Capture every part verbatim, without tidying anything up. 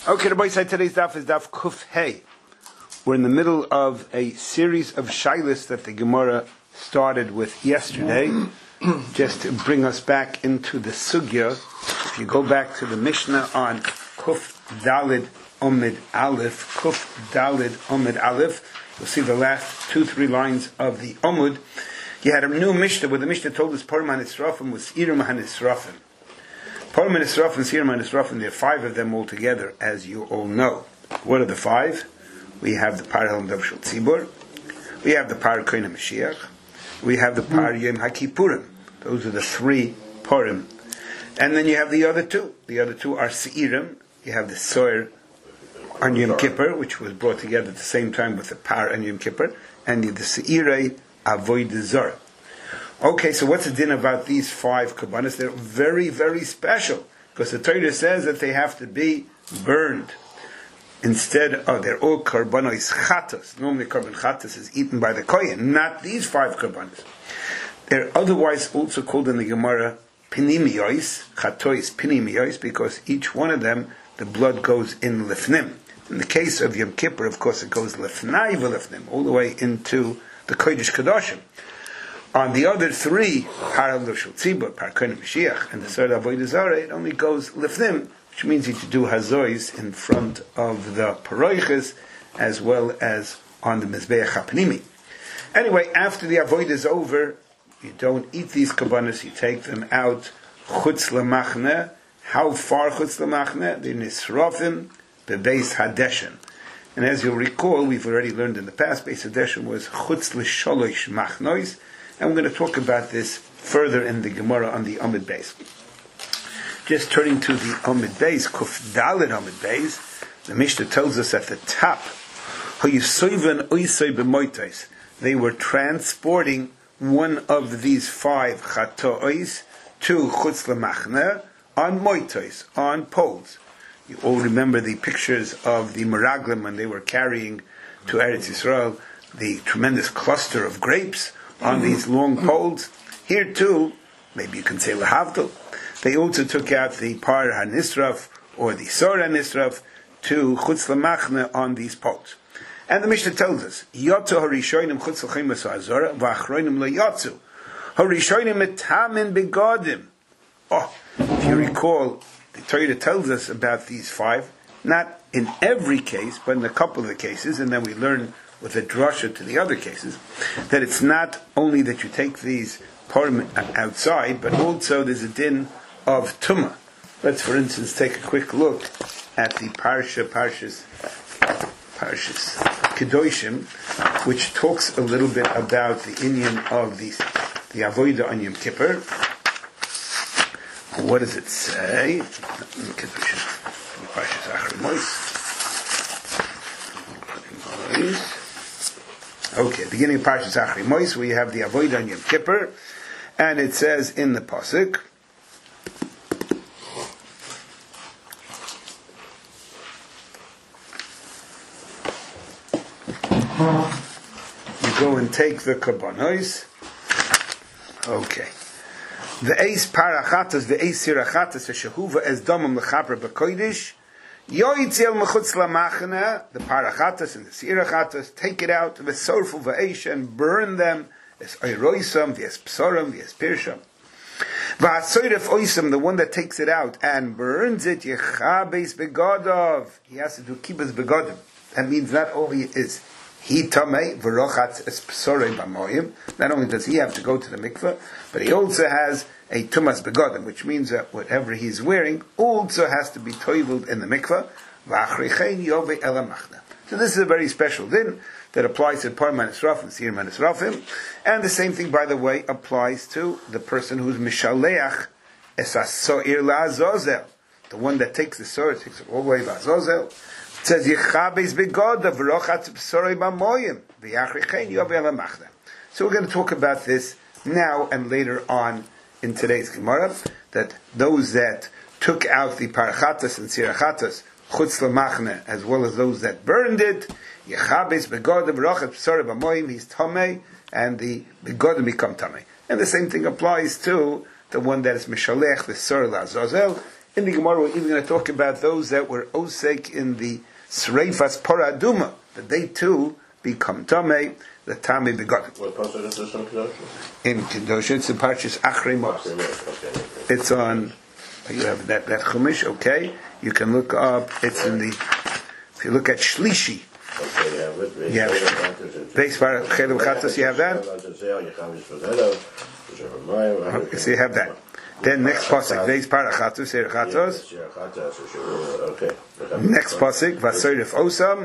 Okay, the boy said today's daf is daf Kuf Hey. We're in the middle of a series of shilas that the Gemara started with yesterday, just to bring us back into the sugya. If you go back to the Mishnah on Kuf Dalid Omid Aleph, Kuf Dalid Omid Aleph, you'll see the last two, three lines of the Omud. You had a new Mishnah where the Mishnah told us Parman Israfim was Irim HaNisrafim. Parman Israfim, Sirim HaNisrafim, there are five of them altogether, as you all know. What are the five? We have the Par Helm Dav Shel Tzibur, we have the Par Koine Mashiach, we have the Par Yom HaKippurim. Those are the three Parim. And then you have the other two. The other two are Seirim. You have the Soir on Yom Kippur, which was brought together at the same time with the Par on Yom Kippur, and the Seirei Avodah Zarah. Okay, so what's the din about these five karbanos? They're very, very special, because the Torah says that they have to be burned. Instead of, they're all karbanos chatos. Normally karban chatos is eaten by the kohen, not these five karbanos. They're otherwise also called in the Gemara pinimiyos, chatois pinimiyos, because each one of them, the blood goes in lifnim. In the case of Yom Kippur, of course, it goes lifnai v'lifnim, all the way into the Kodesh Kadoshim. On the other three, Par Helm Dav Shel Tzibur, Par Koine Mashiach, and the Soir Avodah Zarah, it only goes lifnim, which means you to do hazois in front of the paroiches, as well as on the Mizbeach HaPnimi. Anyway, after the avodah is over, you don't eat these karbanos, you take them out, chutz lemachne. How far chutz lemachne? The nisrofim, bebeis hadeshen. And as you'll recall, we've already learned in the past, beis hadeshen was chutz l'sholosh machnois, and we're going to talk about this further in the Gemara on the Amud Beis. Just turning to the Amud Beis, Kuf Daled Amud Beis, the Mishnah tells us at the top, they were transporting one of these five chatois to Chutz Lemachne on moitos, on poles. You all remember the pictures of the Meraglim when they were carrying to Eretz Yisrael the tremendous cluster of grapes on these long poles. Here too, maybe you can say Lahavdil, they also took out the Par HaNisraf or the Soir HaNisraf to Chutz Lemachne on these poles. And the Mishnah tells us, Yotzu harishonim chutz l'chemes ha'azora, v'achronim le'yotzu. Harishonim etamin begodim. Oh, if you recall, the Torah tells us about these five, not in every case, but in a couple of the cases, and then we learn with a drasha to the other cases, that it's not only that you take these parim outside, but also there's a din of tumah. Let's, for instance, take a quick look at the parsha, parshas, parshas Kedoshim, which talks a little bit about the inyan of the the avodah on Yom Kippur. What does it say? Parshas Achrimos. Okay, beginning of Parshas Achrimos, we have the avodah on Yom Kippur, and it says in the pasuk, you go and take the karbanos. Okay. The eis parachatas, the eis sirachatas, the shehuva as domam lechaper b'kodesh. Yoyitzel mechutz lamachna, the parachatas and the sirachatas, take it out, the sorfu v'eish, and burn them as oiroisam, the psoram, the pirsham. V'asoyref oisam, the one that takes it out and burns it, yechabes begodov. He has to do kibbutz begodim. That means not only is he tamei v'rochatz es psorei b'moyim, not only does he have to go to the mikveh, but he also has a tumas begodim, which means that whatever he's wearing also has to be toivled in the mikveh. V'achrichein yovei elamachna. So this is a very special din that applies to Parman Israfim, Sirim HaNisrafim, and the same thing, by the way, applies to the person who's mishaleach es hasoir la'azozel, the one that takes the sword, takes it all the way la'azozel. It says Yechabes begoda v'rochatz psorei b'moyim v'yachrichein yovei elamachna. So we're going to talk about this now and later on in today's Gemara, that those that took out the parachatas and sirachatas chutz lemachne, as well as those that burned it, Yechabes begoda v'rochatz psorei b'moyim, he's tamei, and the begodim become tamei. And the same thing applies to the one that is mishalech the sor la'azazel. In the Gemara, we're even going to talk about those that were osek in the Sreifas Paraduma, that they too become Tameh, the Tameh begot. What pasuk is this on Kedoshim? In Kedoshim, it's in Parshas Achrei Mos. Okay. It's on, you have that, that Chumash, okay? You can look up, it's in the, if you look at Shlishi, Okay, you have it. Yeah. Beis Bar Chelim Chatos, you have that? Okay, so you have that. Then next pasuk, Beis Bar Chatos, Ser Chatos. Okay. Next pasuk, Vasoyref Osam.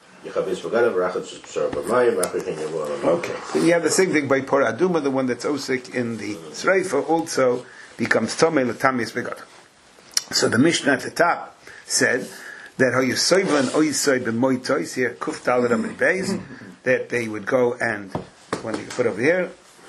Okay, so you have the same thing by Por Aduma, the one that's osik in the Sreifa also becomes Tomei L'Tamis Begot. So the Mishnah at the top said that how you soiv and oisoy b'moitois here kuf dalad amid beis, that they would go and when you put over here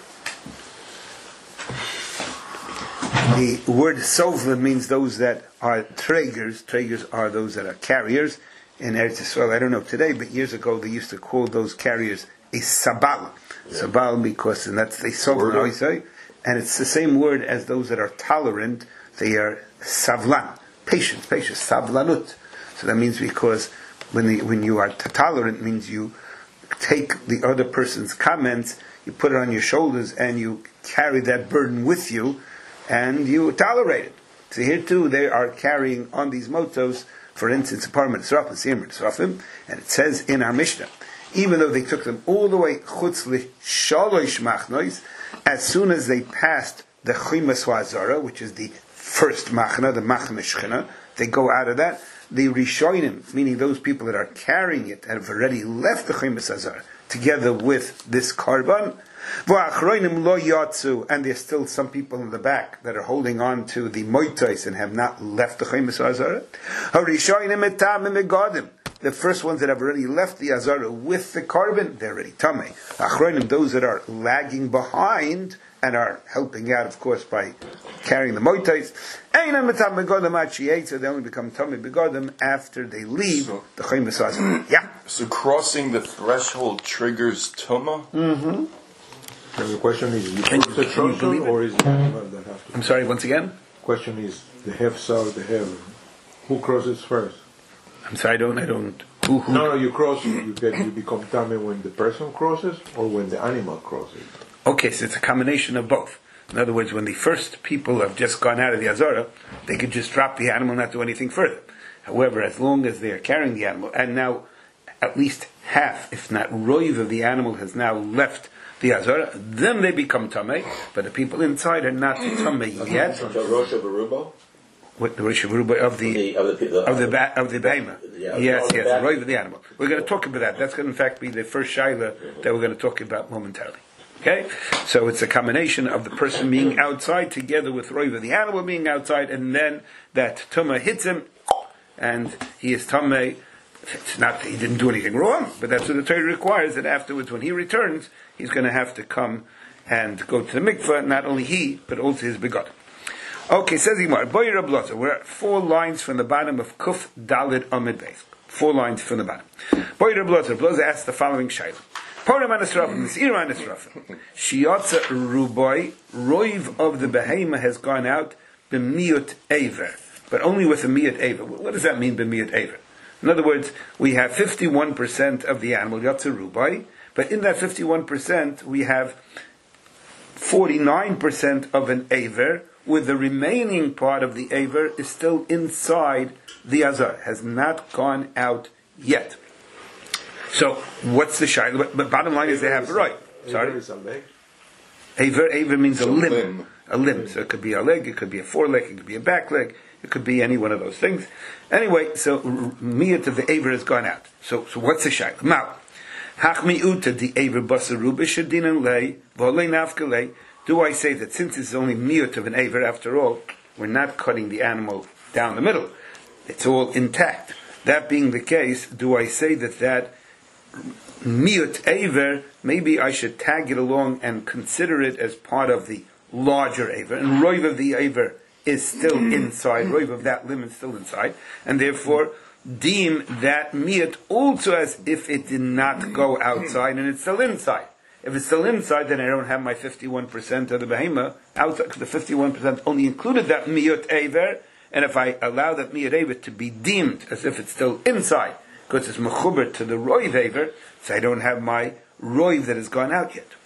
the word sovla means those that are tregers. Tregers are those that are carriers in Eretz Yisrael. I don't know today, but years ago they used to call those carriers a sabal. Yeah. Sabal because and that's they sovla and oisoy, and it's the same word as those that are tolerant. They are savlan, patience, patience, savlanut. So that means because when the, when you are t- tolerant, means you take the other person's comments, you put it on your shoulders, and you carry that burden with you, and you tolerate it. So here too, they are carrying on these motos, for instance, Parma Tzrafim, Siyam Tzrafim, and it says in our Mishnah, even though they took them all the way chutz l'shalosh machnois, as soon as they passed the Chimas Hazara, which is the first machna, the machna shchina, they go out of that. The Rishonim, meaning those people that are carrying it, have already left the Chimas Hazara together with this karban. V'achroinim lo yatsu, and there's still some people in the back that are holding on to the moitais and have not left the Chimas Hazara. Harishonim etamim egadim. The first ones that have already left the Hazara with the karban, they're already tamei. Achroinim, those that are lagging behind and are helping out, of course, by carrying the moitais. So they only become tamei begodim after they leave so, the Chimas Hazara. Yeah. So crossing the threshold triggers tuma. Mm-hmm. And the question is, you cross the threshold, or is it the animal that has to? I'm sorry. Once again. Question is, the hefsar, the hev. Who crosses first? I'm sorry. I don't. I don't. Who, who? No, no. You cross. You get. You become tamei when the person crosses, or when the animal crosses. Okay, so it's a combination of both. In other words, when the first people have just gone out of the Azara, they could just drop the animal and not do anything further. However, as long as they are carrying the animal, and now at least half, if not roiv of the animal has now left the Azara, then they become Tamei, but the people inside are not Tamei yet. So Rosh Harubo? What the Rosh Harubo of the of the of the ba- of the Behema? Yeah, yes, the yes, the roiv of the animal. We're going to talk about that. That's going to in fact be the first shaila that we're going to talk about momentarily. Okay, so it's a combination of the person being outside together with Roiva, the animal being outside, and then that Tumah hits him, and he is Tamei. It's not that he didn't do anything wrong, but that's what the Torah requires, that afterwards, when he returns, he's going to have to come and go to the mikveh, not only he, but also his begot. Okay, says Gemara, Boy Rab Loza, we're at four lines from the bottom of Kuf Dalid Amid Beis. Four lines from the bottom. Boy Rab Loza, Rab Loza asks the following shayla. Poram anisrafim, this ira anisrafim. Shiatza ruboy, roiv of the behema has gone out b'miyut aver, but only with a miyut aver. What does that mean b'miyut aver? In other words, we have fifty-one percent of the animal, yatza ruboy, but in that fifty-one percent we have forty-nine percent of an aver, with the remaining part of the aver is still inside the azar, has not gone out yet. So, what's the shayla? But, but bottom line is they have right. Sorry? Aver, aver means a limb. limb. A limb. So it could be a leg, it could be a foreleg, it could be a back leg, it could be any one of those things. Anyway, so miyat of the aver has gone out. So, so what's the shayla? Now, hachmi uta di aver basaruba shadinan lei, v'olei nafka lei. Do I say that since it's only miyat of an aver after all, we're not cutting the animal down the middle. It's all intact. That being the case, do I say that that miyut aver, maybe I should tag it along and consider it as part of the larger aver, and roiv of the aver is still inside, roiv of that limb is still inside, and therefore deem that miyut also as if it did not go outside and it's still inside. If it's still inside, then I don't have my fifty-one percent of the behema outside, because the fifty-one percent only included that miyut aver, and if I allow that miyat aver to be deemed as if it's still inside, because it's mechuber to the roiv aver, so I don't have my roiv that has gone out yet.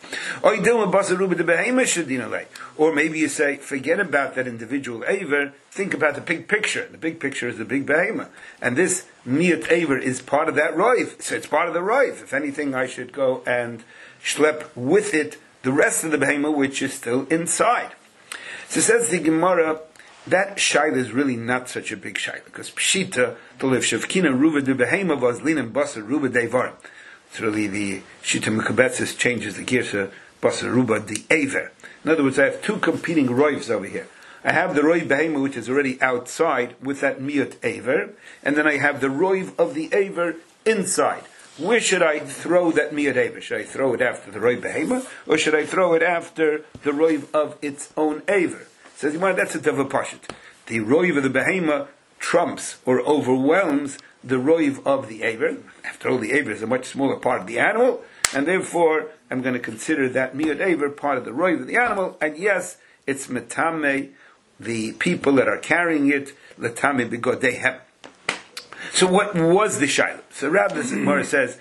Or maybe you say, forget about that individual aver, think about the big picture. The big picture is the big behema. And this miyat aver is part of that roiv, so it's part of the roiv. If anything, I should go and schlep with it the rest of the behema, which is still inside. So says the Gemara, that shaila is really not such a big shaila, because pshita to live shavkina ruva de behema was linen basar ruba devarim. It's really the shita mekabetzis changes the girsa basar ruba de aver. In other words, I have two competing roivs over here. I have the roiv behema, which is already outside with that miyut aver, and then I have the roiv of the aver inside. Where should I throw that miyat aver? Should I throw it after the roiv behema, or should I throw it after the roiv of its own aver? Says Yimar, that's a tava pashut. The roiv of the behema trumps or overwhelms the roiv of the aver. After all, the aver is a much smaller part of the animal, and therefore I'm going to consider that miyat aver part of the roiv of the animal. And yes, it's metame, the people that are carrying it, letame bigodehem. So what was the shaila? So Rabbi Zimmer says,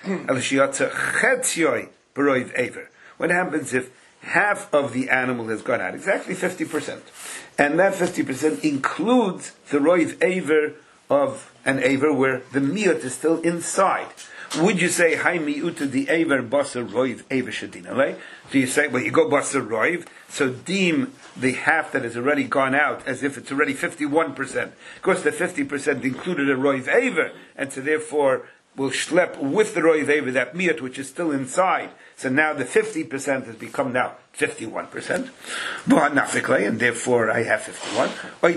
what happens if half of the animal has gone out? Exactly fifty percent. And that fifty percent includes the roiv aver of an aver where the miyut is still inside. Would you say, Hai miyuta di aver basar roiv aver shadina? Do you say, well, you go basar roiv, so deem the half that has already gone out as if it's already fifty-one percent. Of course, the fifty percent included a roiv aver, and so therefore will schlep with the roiv aver that miyut which is still inside. So now the fifty percent has become now fifty-one percent. And therefore I have fifty-one.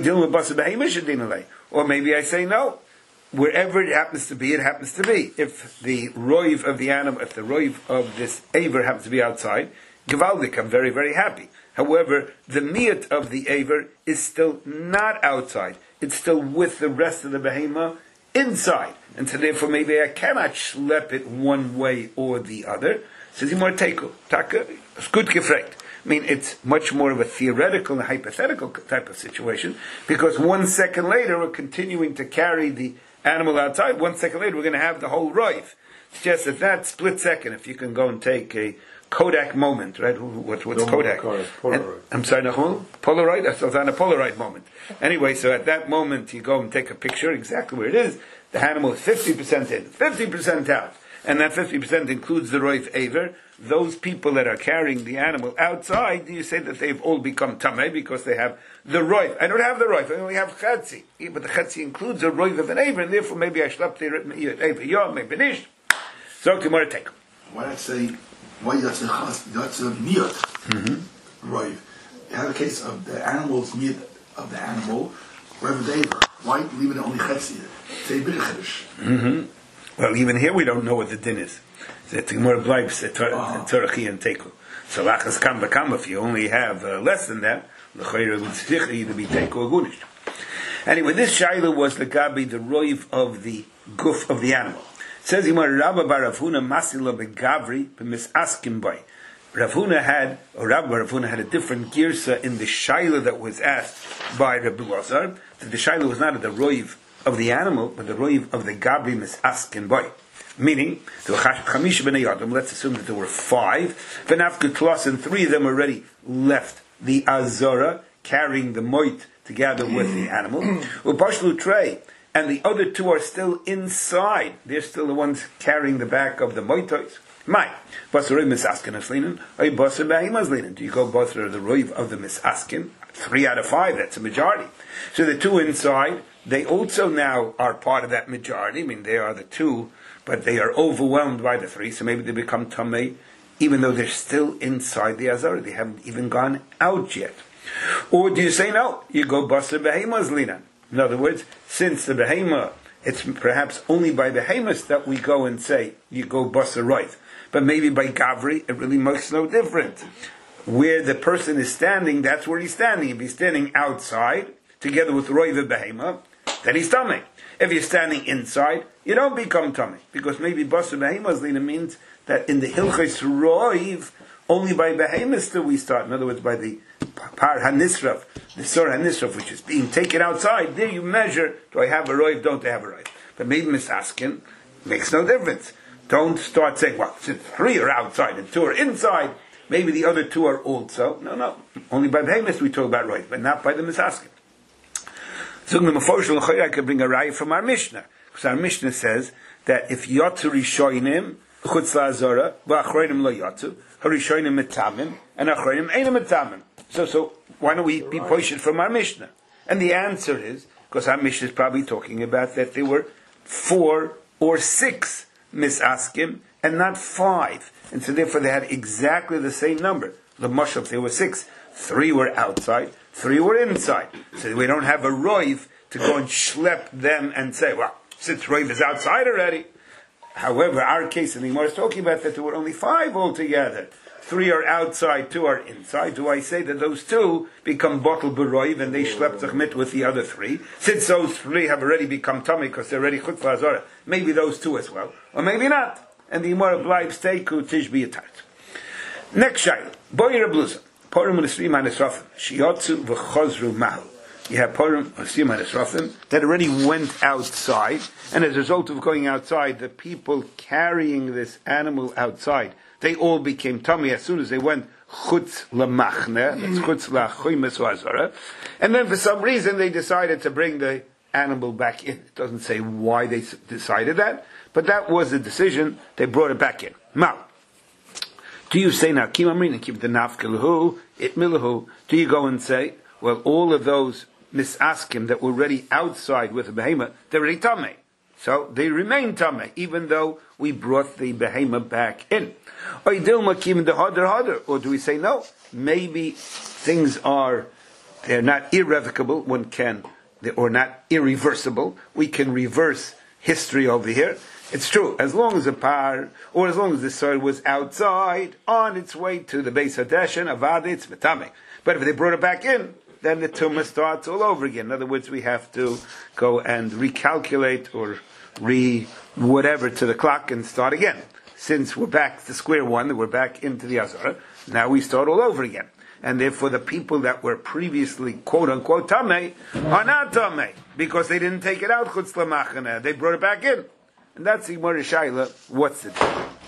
Or maybe I say no. Wherever it happens to be, it happens to be. If the roiv of the animal, if the roiv of this aver happens to be outside, Gevaldik, I'm very, very happy. However, the miyut of the aver is still not outside. It's still with the rest of the behema inside. And so therefore maybe I cannot schlep it one way or the other. Says so, more teiko. Taka, it's good gefragt. I mean, it's much more of a theoretical and hypothetical type of situation, because one second later we're continuing to carry the animal outside. One second later we're going to have the whole roiv. It's just at that split second, if you can go and take a Kodak moment, right? What, what's no Kodak? Polaroid. And, I'm sorry, no, Polaroid? I was on a Polaroid moment. Anyway, so at that moment you go and take a picture exactly where it is. The animal is fifty percent in, fifty percent out. And that fifty percent includes the roiv aver. Those people that are carrying the animal outside, do you say that they've all become tameh because they have the roiv? I don't have the roiv, I only have chetzi. Yeah, but the chetzi includes a roiv of an aver, and therefore maybe I schlep the aver yom, maybe nish. So, tomorrow take. Why not say, why that's a chas, that's a miyot, roiv? You have a case of the animal's miyot of the animal, roiv the aver. Why leave it only chetzi? Say big chedish. Mm-hmm. Well, even here we don't know what the din is. The Gemara bleibt tzorchi and teku. So lachas kam b'kam, if you only have uh, less than that, l'chayra would either be teku or gunish. Anyway, this shaila was the gabi, the roiv of the guf of the animal. It says Gemara, Rabba bar Rav Huna masila begavri b'misaskim boy. Rav Huna had, or Rabba bar Rav Huna had a different girsa in the shaila that was asked by Rabbi Lazar. That the shaila was not at the roiv of the animal, but the roiv of the gabri misaskin boy. Meaning, there were chamish b'nei adam, let's assume that there were five, v'nafka tlos, and three of them already left the azora, carrying the moit together with the animal, u'bashlu trey, and the other two are still inside, they're still the ones carrying the back of the moitos. My, basarei misaskin aslinen, ay basar b'ahim aslinen. Do you go basar the roiv of the misaskin? Three out of five, that's a majority. So the two inside, they also now are part of that majority. I mean, they are the two, but they are overwhelmed by the three, so maybe they become tamei, even though they're still inside the azara. They haven't even gone out yet. Or do you say no? You go basar behema zlinan. In other words, since the behema, it's perhaps only by behemoths that we go and say you go basar roiv, but maybe by gavri it really makes no difference. Where the person is standing, that's where he's standing. If he's standing outside together with roiv behema, then he's tamei. If you're standing inside, you don't become tamei, because maybe basar behema zlina means that in the hilchos roiv, only by behemoths do we start. In other words, by the par hanisraf, the sur hanisraf, which is being taken outside, there you measure, do I have a roiv, don't I have a roiv? But maybe misaskin makes no difference. Don't start saying, well, since three are outside and two are inside, maybe the other two are also. No, no. Only by the Hamas we talk about roiv, but not by the misaskin. So I could bring a raya from our Mishnah. Because our Mishnah says that if yotzu rishonim, chutz la'azora, v'achroinim lo yotzu, harishonim metamim, and achroinim einam metamim. So, so, why don't we be poished from our Mishnah? And the answer is, because our Mishnah is probably talking about that there were four or six misaskim, and not five. And so therefore they had exactly the same number. The mashal, there were six. Three were outside, three were inside. So we don't have a roiv to go and schlep them and say, well, since roiv is outside already. However, our case in the Gemara is talking about that there were only five altogether. Three are outside, two are inside. Do I say that those two become bottle beroiv and they schlep zachmit with the other three? Since those three have already become tummy because they're already chutz la'azora, maybe those two as well, or maybe not. And the Gemara bleibt teiku tishbi atat. Next shayla, boyer bluza. Purim u'nesri ma'nesrafim. Shiyotzu v'chozru mahu. You have Purim u'nesri ma'nesrafim that already went outside, and as a result of going outside, the people carrying this animal outside, they all became tummy as soon as they went chutz lamachne, that's chutz lachoymes u'azara, and then for some reason they decided to bring the animal back in. It doesn't say why they decided that, but that was the decision. They brought it back in. Now, do you say now, Kim Amrin and keep the nafkelahu, itmilahu? Do you go and say, well, all of those misaskim that were already outside with the behemoth, they're already tamei. So they remain tamei, even though we brought the behemoth back in. Or do we say no? Maybe things are, they're not irrevocable, one can, or not irreversible. We can reverse history over here. It's true, as long as the par, or as long as the soil was outside, on its way to the Beis Hadeshen, avad it's metame. But if they brought it back in, then the tumah starts all over again. In other words, we have to go and recalculate or re whatever to the clock and start again. Since we're back to square one, we're back into the Azara, now we start all over again. And therefore the people that were previously quote unquote tamei are not tamei, because they didn't take it out chutz lamachane, they brought it back in. And that's the Gemara Shaila. What's it?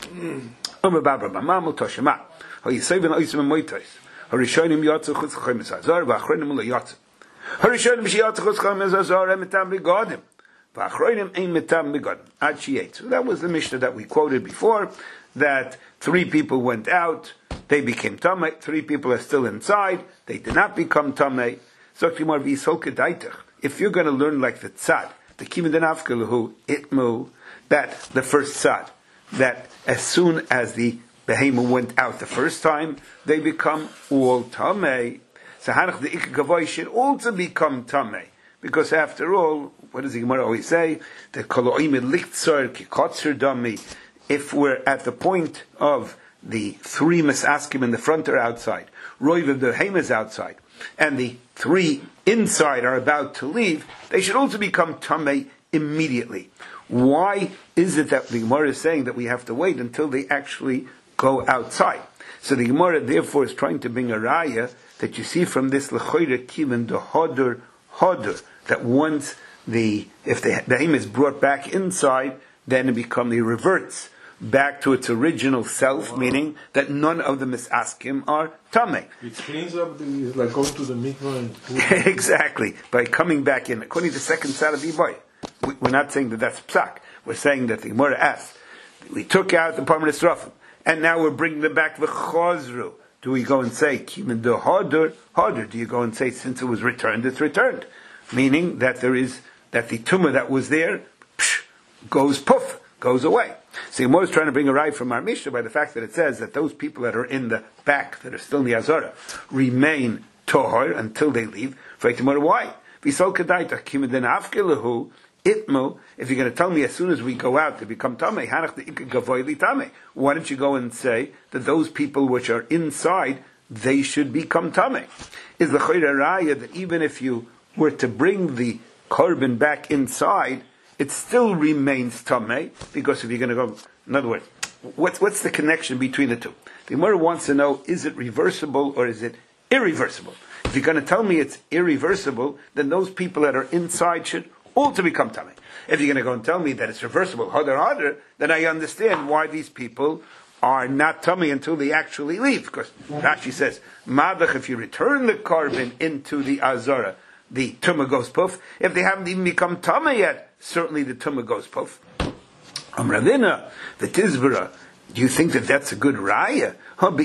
Omer Babra Mamam Toshema. Ho Yisayven Oisem Moitos. Harishonim Yatzu Chutz Chaim Azar. Va'achronim Ula Yatzu. Harishonim Shiyatzu Chutz Chaim Azar. Metam Begodim. Va'achronim Ein Metam Begodim. Ad Shiyetz. So that was the Mishnah that we quoted before. That three people went out. They became tamei. Three people are still inside. They did not become tamei. So Gemara V'Yisol Kedaitach. If you're going to learn like the tzad, the Kimin Denafkelahu Itmu, that the first tzad, that as soon as the behemoth went out the first time, they become all tamei. So Hanach the Ikagavoy should also become tamei, because after all, what does the Gemara always say? The Koloim Lichtzor Kikotzer Dami. If we're at the point of the three misaskim in the front or outside, Roiv of the behemoth is outside, and the three inside are about to leave, they should also become tamei immediately. Why is it that the Gemara is saying that we have to wait until they actually go outside? So the Gemara therefore is trying to bring a raya that you see from this lechoyre kiven the hodor hodor, that once the if the behemoth is brought back inside, then it becomes it reverts back to its original self, wow. Meaning that none of the misaskim are tamei. It cleans up the, like going to the mikvah and exactly, by coming back in. According to the second side of the Iboy. We're not saying that that's psak. We're saying that the Gemara asked, we took out the Parmen Esrafim, and now we're bringing them back v'chozru. Do we go and say, kimin do harder, harder? Do you go and say, since it was returned, it's returned? Meaning that there is, that the tumah that was there, psh, goes poof, goes away. So the Gemara is trying to bring a ride from our Mishnah by the fact that it says that those people that are in the back, that are still in the Azara, remain tohar until they leave. For the Gemara, why? V'sol kadaita, kimin den afkelahu, Itmo, if you're going to tell me as soon as we go out to become tamei, hanach the ikagavoy li tamei. Why don't you go and say that those people which are inside, they should become tamei? Is the chayra raya that even if you were to bring the korban back inside, it still remains tamei, because if you're going to go, in other words, what's what's the connection between the two? The Gemara wants to know: is it reversible or is it irreversible. If you're going to tell me it's irreversible, then those people that are inside should all to become tummy. If you're going to go and tell me that it's reversible, harder, harder, then I understand why these people are not tummy until they actually leave. Because Rashi says, Madach, if you return the carbon into the Azara, the tumah goes poof. If they haven't even become tummy yet, certainly the tumah goes poof. Amravina, the Tizvara, do you think that that's a good raya?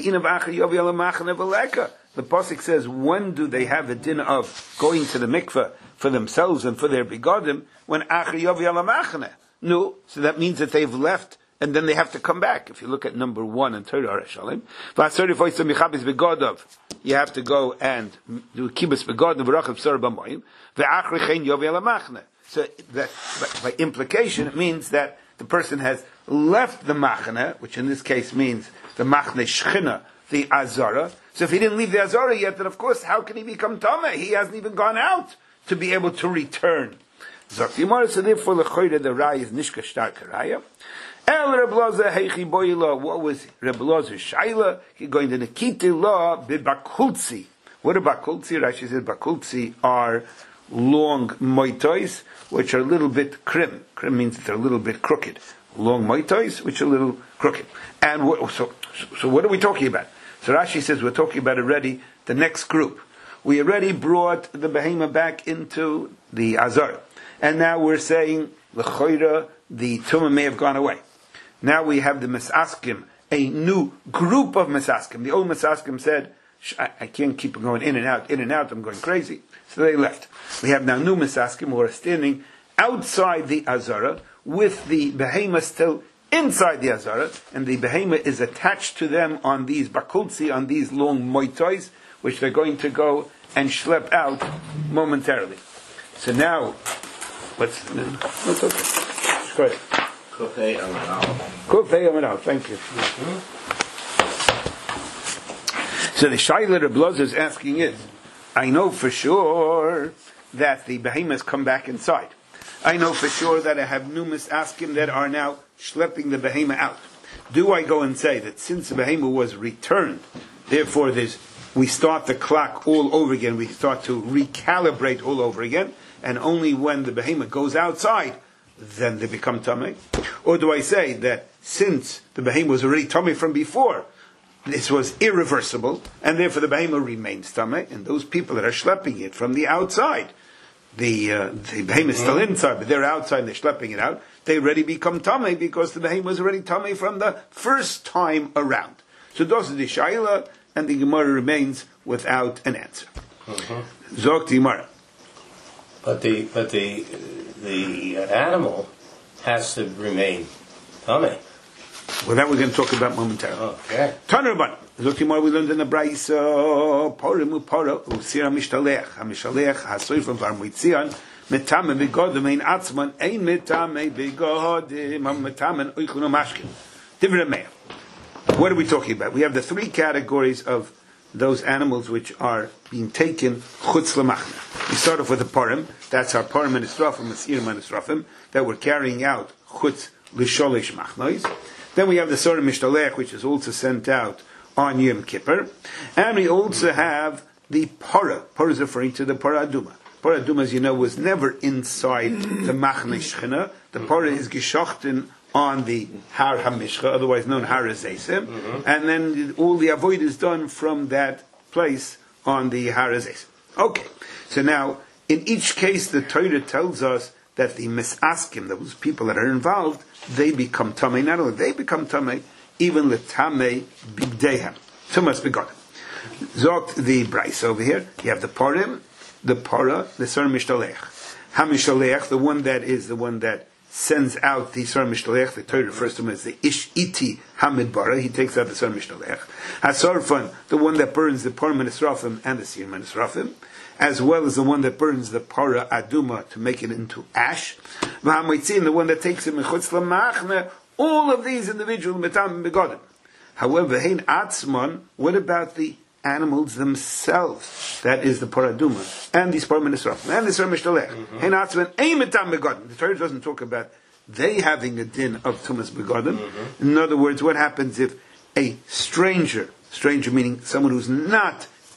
The Pasuk says, when do they have a din of going to the mikveh for themselves and for their begodim? When Acher Yovi Ala Machane. No, so that means that they've left and then they have to come back. If you look at number one in Torah Hashalim, you have to go and do kibbutz begodim v'rachab sar b'moyim ve'achri chen Yovi Ala Machane. So that, by implication, it means that the person has left the machane, which in this case means the machane shchina, the azara. So if he didn't leave the azara yet, then of course, how can he become tameh? He hasn't even gone out to be able to return. So therefore, the choyre, the raya is nishka shtar karaya. El Reb Loza heichi boila. What was Reb Loza's shaila? He going to Nikiti law bibakultzi. What are bakultzi? Rashi says bakultzi are long moitois, which are a little bit krim. Krim means that they're a little bit crooked. Long moitois, which are a little crooked. And what, so, so what are we talking about? So Rashi says we're talking about already the next group. We already brought the behemoth back into the Azar. And now we're saying, l'choira, the tumah may have gone away. Now we have the Mesaskim, a new group of Mesaskim. The old Mesaskim said, I, I can't keep going in and out, in and out, I'm going crazy. So they left. We have now new Mesaskim who are standing outside the Azara with the behemoth still inside the Azara, and the behemoth is attached to them on these bakultzi, on these long moitois, which they're going to go and schlep out momentarily. So now, what's the name? What's okay? Go ahead. Kufay Amanal. Kufay Amanal, thank you. Mm-hmm. So the Shaila Reb Loza is asking is, I know for sure that the behemoths come back inside. I know for sure that I have numerous askim that are now schlepping the behemoth out. Do I go and say that since the behemoth was returned, therefore there's, we start the clock all over again, we start to recalibrate all over again, and only when the behemoth goes outside, then they become tamei? Or do I say that since the behemoth was already tamei from before, this was irreversible, and therefore the behemoth remains tamei, and those people that are schlepping it from the outside, the uh, the behemoth is still inside, but they're outside and they're schlepping it out, they already become tamei because the behemoth was already tamei from the first time around. So those are the shaila, and the Gemara remains without an answer. Zog the Gemara. But the but the the animal has to remain tamei. Well, that we're going to talk about momentarily. Okay. Tanurban. Zog the Gemara we learned in the Braisa. Porim upara usira mishtaleach hamishtaleach hasoifam varmuitzian metame begodim ein atzman ein metame begodim metame oichunu mashkin. Different meir. What are we talking about? We have the three categories of those animals which are being taken chutz lemachna. We start off with the parim. That's our parim and esrafim, esirim and esrafim, that we're carrying out chutz l'sholish machnois. Then we have the Sorah Mishtalech, which is also sent out on Yom Kippur. And we also have the Parah. Parah is referring to the Parah Aduma. Parah Aduma, as you know, was never inside the Machne Shechina. The Parah is geschochten on the Har HaMishcha, otherwise known Har HaZesim. Mm-hmm. And then all the avoid is done from that place on the Har HaZesim. Okay, so now, in each case, the Torah tells us that the misaskim, those people that are involved, they become tamei. Not only they become tamei, even the tamei bigdehem. Tumas begotten. Zogt the Bryce over here. You have the parim, the para, the Sorah Mishtalech. Hamishtalech, the one that is the one that sends out the Sorah Mishtalech. The Torah refers to him as the Ish Iti Hamidbara. He takes out the Sorah Mishtalech. Hasarfan, the one that burns the parim and esrafim and the sirim and esrafim, as well as the one that burns the para aduma to make it into ash. V'hamoitzin, the one that takes it mechutz lamachne. All of these individual metam begodim. However, hein atzman. What about the animals themselves? That is the para aduma and these para minisrafim and the Sorah Mishtalech. Hein atzman ein metam begodim. The Torah doesn't talk about they having a din of tumas begodim. Mm-hmm. In other words, what happens if a stranger, stranger meaning someone who's not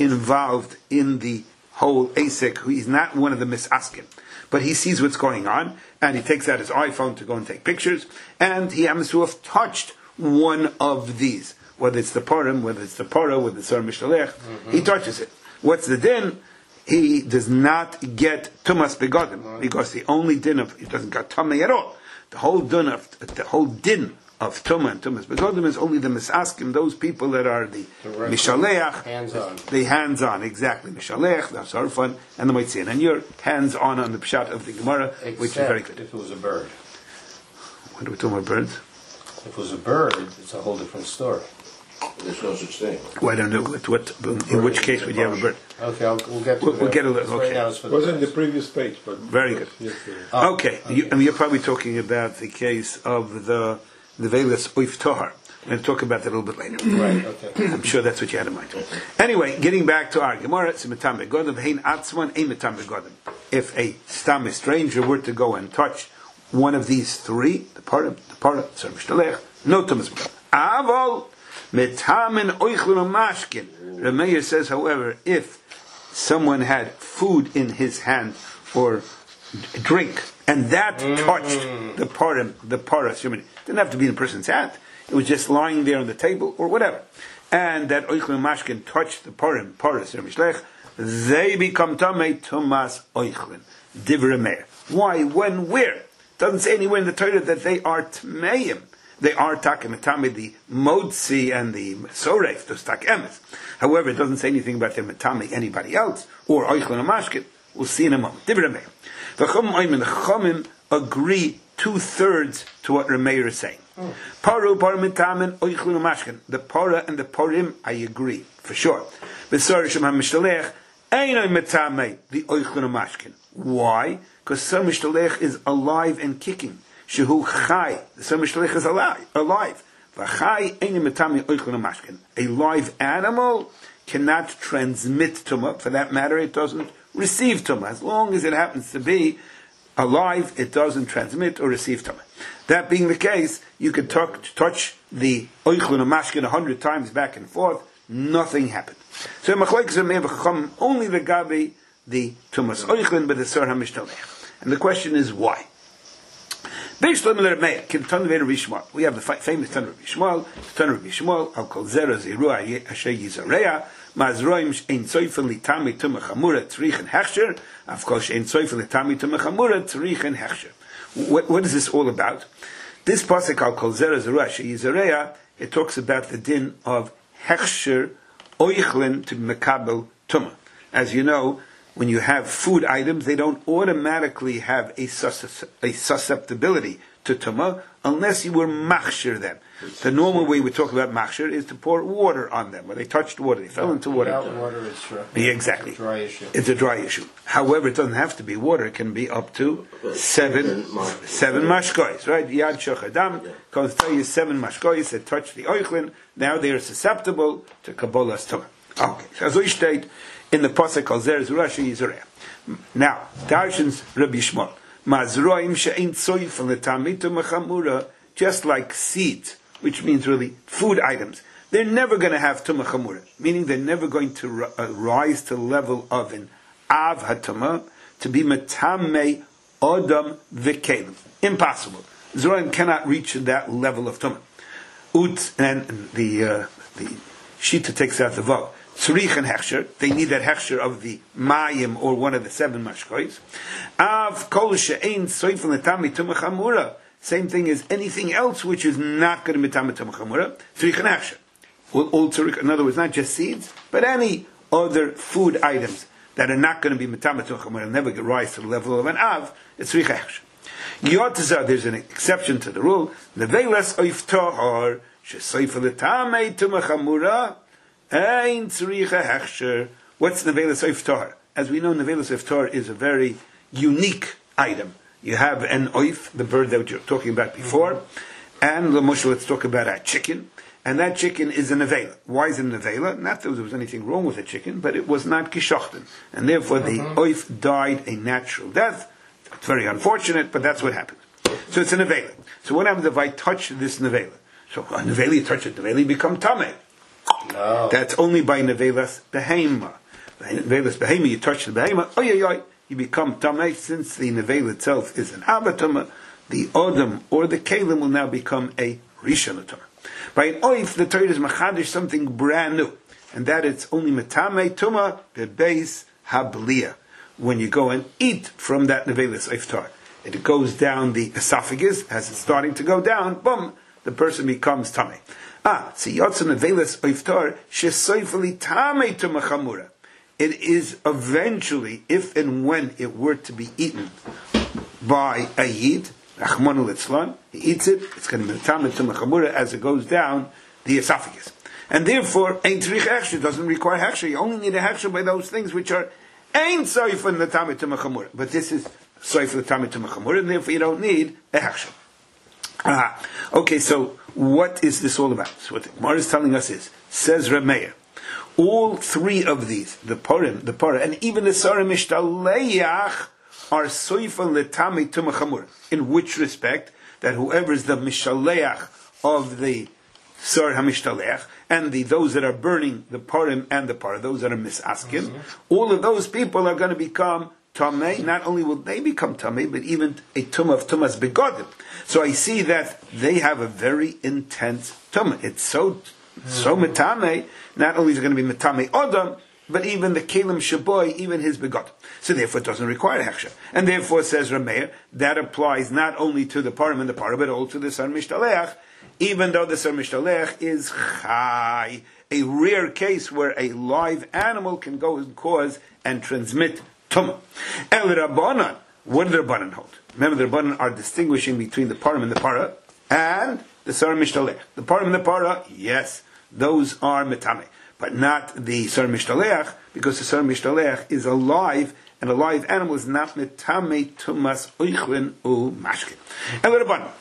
involved in the whole asik, he's not one of the misaskim, but he sees what's going on, and he takes out his iPhone to go and take pictures, and he happens to have touched one of these, whether it's the parim, whether it's the para, whether it's the mishalech, mm-hmm. he touches it. What's the din? He does not get tumas begodim, right. because the only din of, he doesn't get tummy at all. The whole din of, the whole din of Tumah and Tumas Begodim is only the Misaskim, those people that are the, the Mishaleach, hands-on. The hands-on, exactly. Mishaleach, the Sarfan, and the Moitzian. And you're hands-on on the Pshat of the Gemara, Except which is very good. if it was a bird. What are we talking about, birds? If it was a bird, it's a whole different story. There's no such thing. Well, I don't know. What, what, in which case would you have a bird? Okay, I'll, we'll get to We'll, we'll that. get a little, Right okay. now it's for It the was in the birds. previous page, but Very good. yesterday. Oh, okay, okay. You, I mean, you're probably talking about the case of the the Velas Oif Tohar. I'm going to talk about that a little bit later. Right, okay. I'm sure that's what you had in mind. Anyway, getting back to our Gemara, it's Mitam Begodim, Hein Atzman, Ein Mitam Begodim. If a stam, a stranger, were to go and touch one of these three, the para, the para, the Mishtalech, no Tumas Begodim. Aval, Mitamin Oichlun Mashkin. Rameir says, however, if someone had food in his hand or drink, and that touched the parim, the paras. I mean, it didn't have to be in the person's hand. It was just lying there on the table or whatever. And that oichlin mashkin touched the parim, paras, mishlech, they become tamei tumas oichlin. Divrei Meir. Why? When? Where? It doesn't say anywhere in the Torah that they are tmeim. They are takim metame, the modzi and the soref, those takemes. However, it doesn't say anything about them metame anybody else or oichlin mashkin. We'll see in a moment. Divrei Meir. The Chumim and the Chumim agree two thirds to what Rameir is saying. Paru, par mitamin, oichlun mashkin. The para and the parim, I agree for sure. B'sar shem hamishtalech, einay mitame the oichlun mashkin. Why? Because some mishtalech is alive and kicking. Shehu chai. The some mishtalech is alive. Alive. V'chai einay mitame oichlun mashkin. A live animal cannot transmit tumah. For that matter, it doesn't receive tumah. As long as it happens to be alive, it doesn't transmit or receive tumah. That being the case, you could touch, touch the oichlun mashkin a hundred times back and forth, nothing happened. So only the gabi, the tumas oichlun, but the sar hamishtalech. And the question is why? We have the famous Tanur of Yishmael, Tanur of Yishmael, I'll call Zera Zerua Asher Yizareya, Mazroim Ein Soifel Litami Tumah Chamura Tzrichen Hechsher, of course Ein Soifel Litami Tumah Chamura Tzrichen Hechsher. What what is this all about? This pasuk I'll call Zera Zerua Asher Yizareya, it talks about the din of Hechsher Oichlin to Mekabel Tumah. As you know, when you have food items, they don't automatically have a, sus- a susceptibility to tumah unless you were machshir them. The normal way we talk about machshir is to pour water on them. When they touched water, they fell into water. Without water, it's dry. Yeah, exactly. It's a dry issue. It's a dry issue. However, it doesn't have to be water. It can be up to seven, seven mashkois, right? Yad shochadam comes to tell you seven mashkois that touch the oichlin. Now they are susceptible to kabbalas tumah. Okay, so as we state in the pasuk called Zer Zurashi Yizureh. Now, Darshans Rabbi Shmuel, Mazroim she'ein tzoyfel letamitu mechamura, just like seeds, which means really food items, they're never going to have tumah chamura, meaning they're never going to uh, rise to the level of an av hatumah to be metame odam v'kelim. Impossible. Zroim cannot reach that level of tumah. Ut and the uh, the shita takes out the vav. Tzrich and hechsher, they need that hechsher of the mayim or one of the seven mashkois. Av kol she'ein soifel netami tumah chamura. Same thing as anything else which is not going to be tumah chamura. Tzrich and hechsher. All, all tzrich, in other words, not just seeds, but any other food items that are not going to be tumah chamura, never rise to the level of an av. It's tzrich and hechsher. Yotza, there's an exception to the rule. Nevelas oif tohar she'soifel netami tumah chamura. Ein tzricha hechsher. What's nevelas oif tahar? As we know, nevelas oif tahar is a very unique item. You have an oif, the bird that you were talking about before, mm-hmm. and l'moshel, let's talk about a chicken, and that chicken is a nevela. Why is it a nevela? Not that there was anything wrong with the chicken, but it was not kishochten, and therefore mm-hmm. the oif died a natural death. It's very unfortunate, but that's what happened. So it's a nevela. So what happens if I touch this nevela? So a nevela, you touch it, nevela, you become tameh. No. That's only by nevelas behema. Nevelas behema, you touch the behema, oh yeah, yeah, you become tamei. Since the nevel itself is an abatama, the odom or the kalim will now become a rishon tamei. By an oif, the Torah is machadish something brand new, and that it's only metamei tuma bebeis habliya. When you go and eat from that nevelas iftar, it goes down the esophagus. As it's starting to go down, boom, the person becomes tamei. Ah, see, yotza nevelas iftar shesoifali tamei tuma chamura. It is eventually, if and when it were to be eaten by a yid, Rachmanu litzlan, he eats it, it's going to be tamei tuma chamura as it goes down the esophagus. And therefore, ein tzrich hechsher, doesn't require hechsher. You only need a hechsher by those things which are ein soifan the tamei tuma chamura. But this is soifan the tamei tuma chamura, and therefore you don't need a hechsher. Ah, okay, so what is this all about? So what the Gemara is telling us is, says Reb Meir, all three of these, the Purim, the Parah, and even the Sarah Mishtaleach, are soifan the tamei tuma chamura. In which respect? That whoever is the Mishaleach of the Sar HaMishtalech, and the those that are burning the Purim and the Parah, those that are misaskim, mm-hmm. all of those people are going to become Tamei. Not only will they become Tamei, but even a Tumah of Tumas Begodim. So I see that they have a very intense Tumah. It's so, mm-hmm. so Metamei, not only is it going to be Metamei Odom, but even the Kelim Shaboy, even his Begodim. So therefore it doesn't require Hechsher. And therefore, says Rameir, that applies not only to the Purim and the Parah, but also to the Sar Mishtaleach, even though the Sar Mishtaleach is chai, a rare case where a live animal can go and cause and transmit tumah. El Rabbanan, what do the Rabbanan hold? Remember, the Rabbanan are distinguishing between the Purim and the Parah and the Sar Mishtaleach. The Purim and the Parah, yes, those are metamei, but not the Sar Mishtaleach, because the Sar Mishtaleach is alive, and a live animal is not metamei tumas oichlin u mashkin. And what about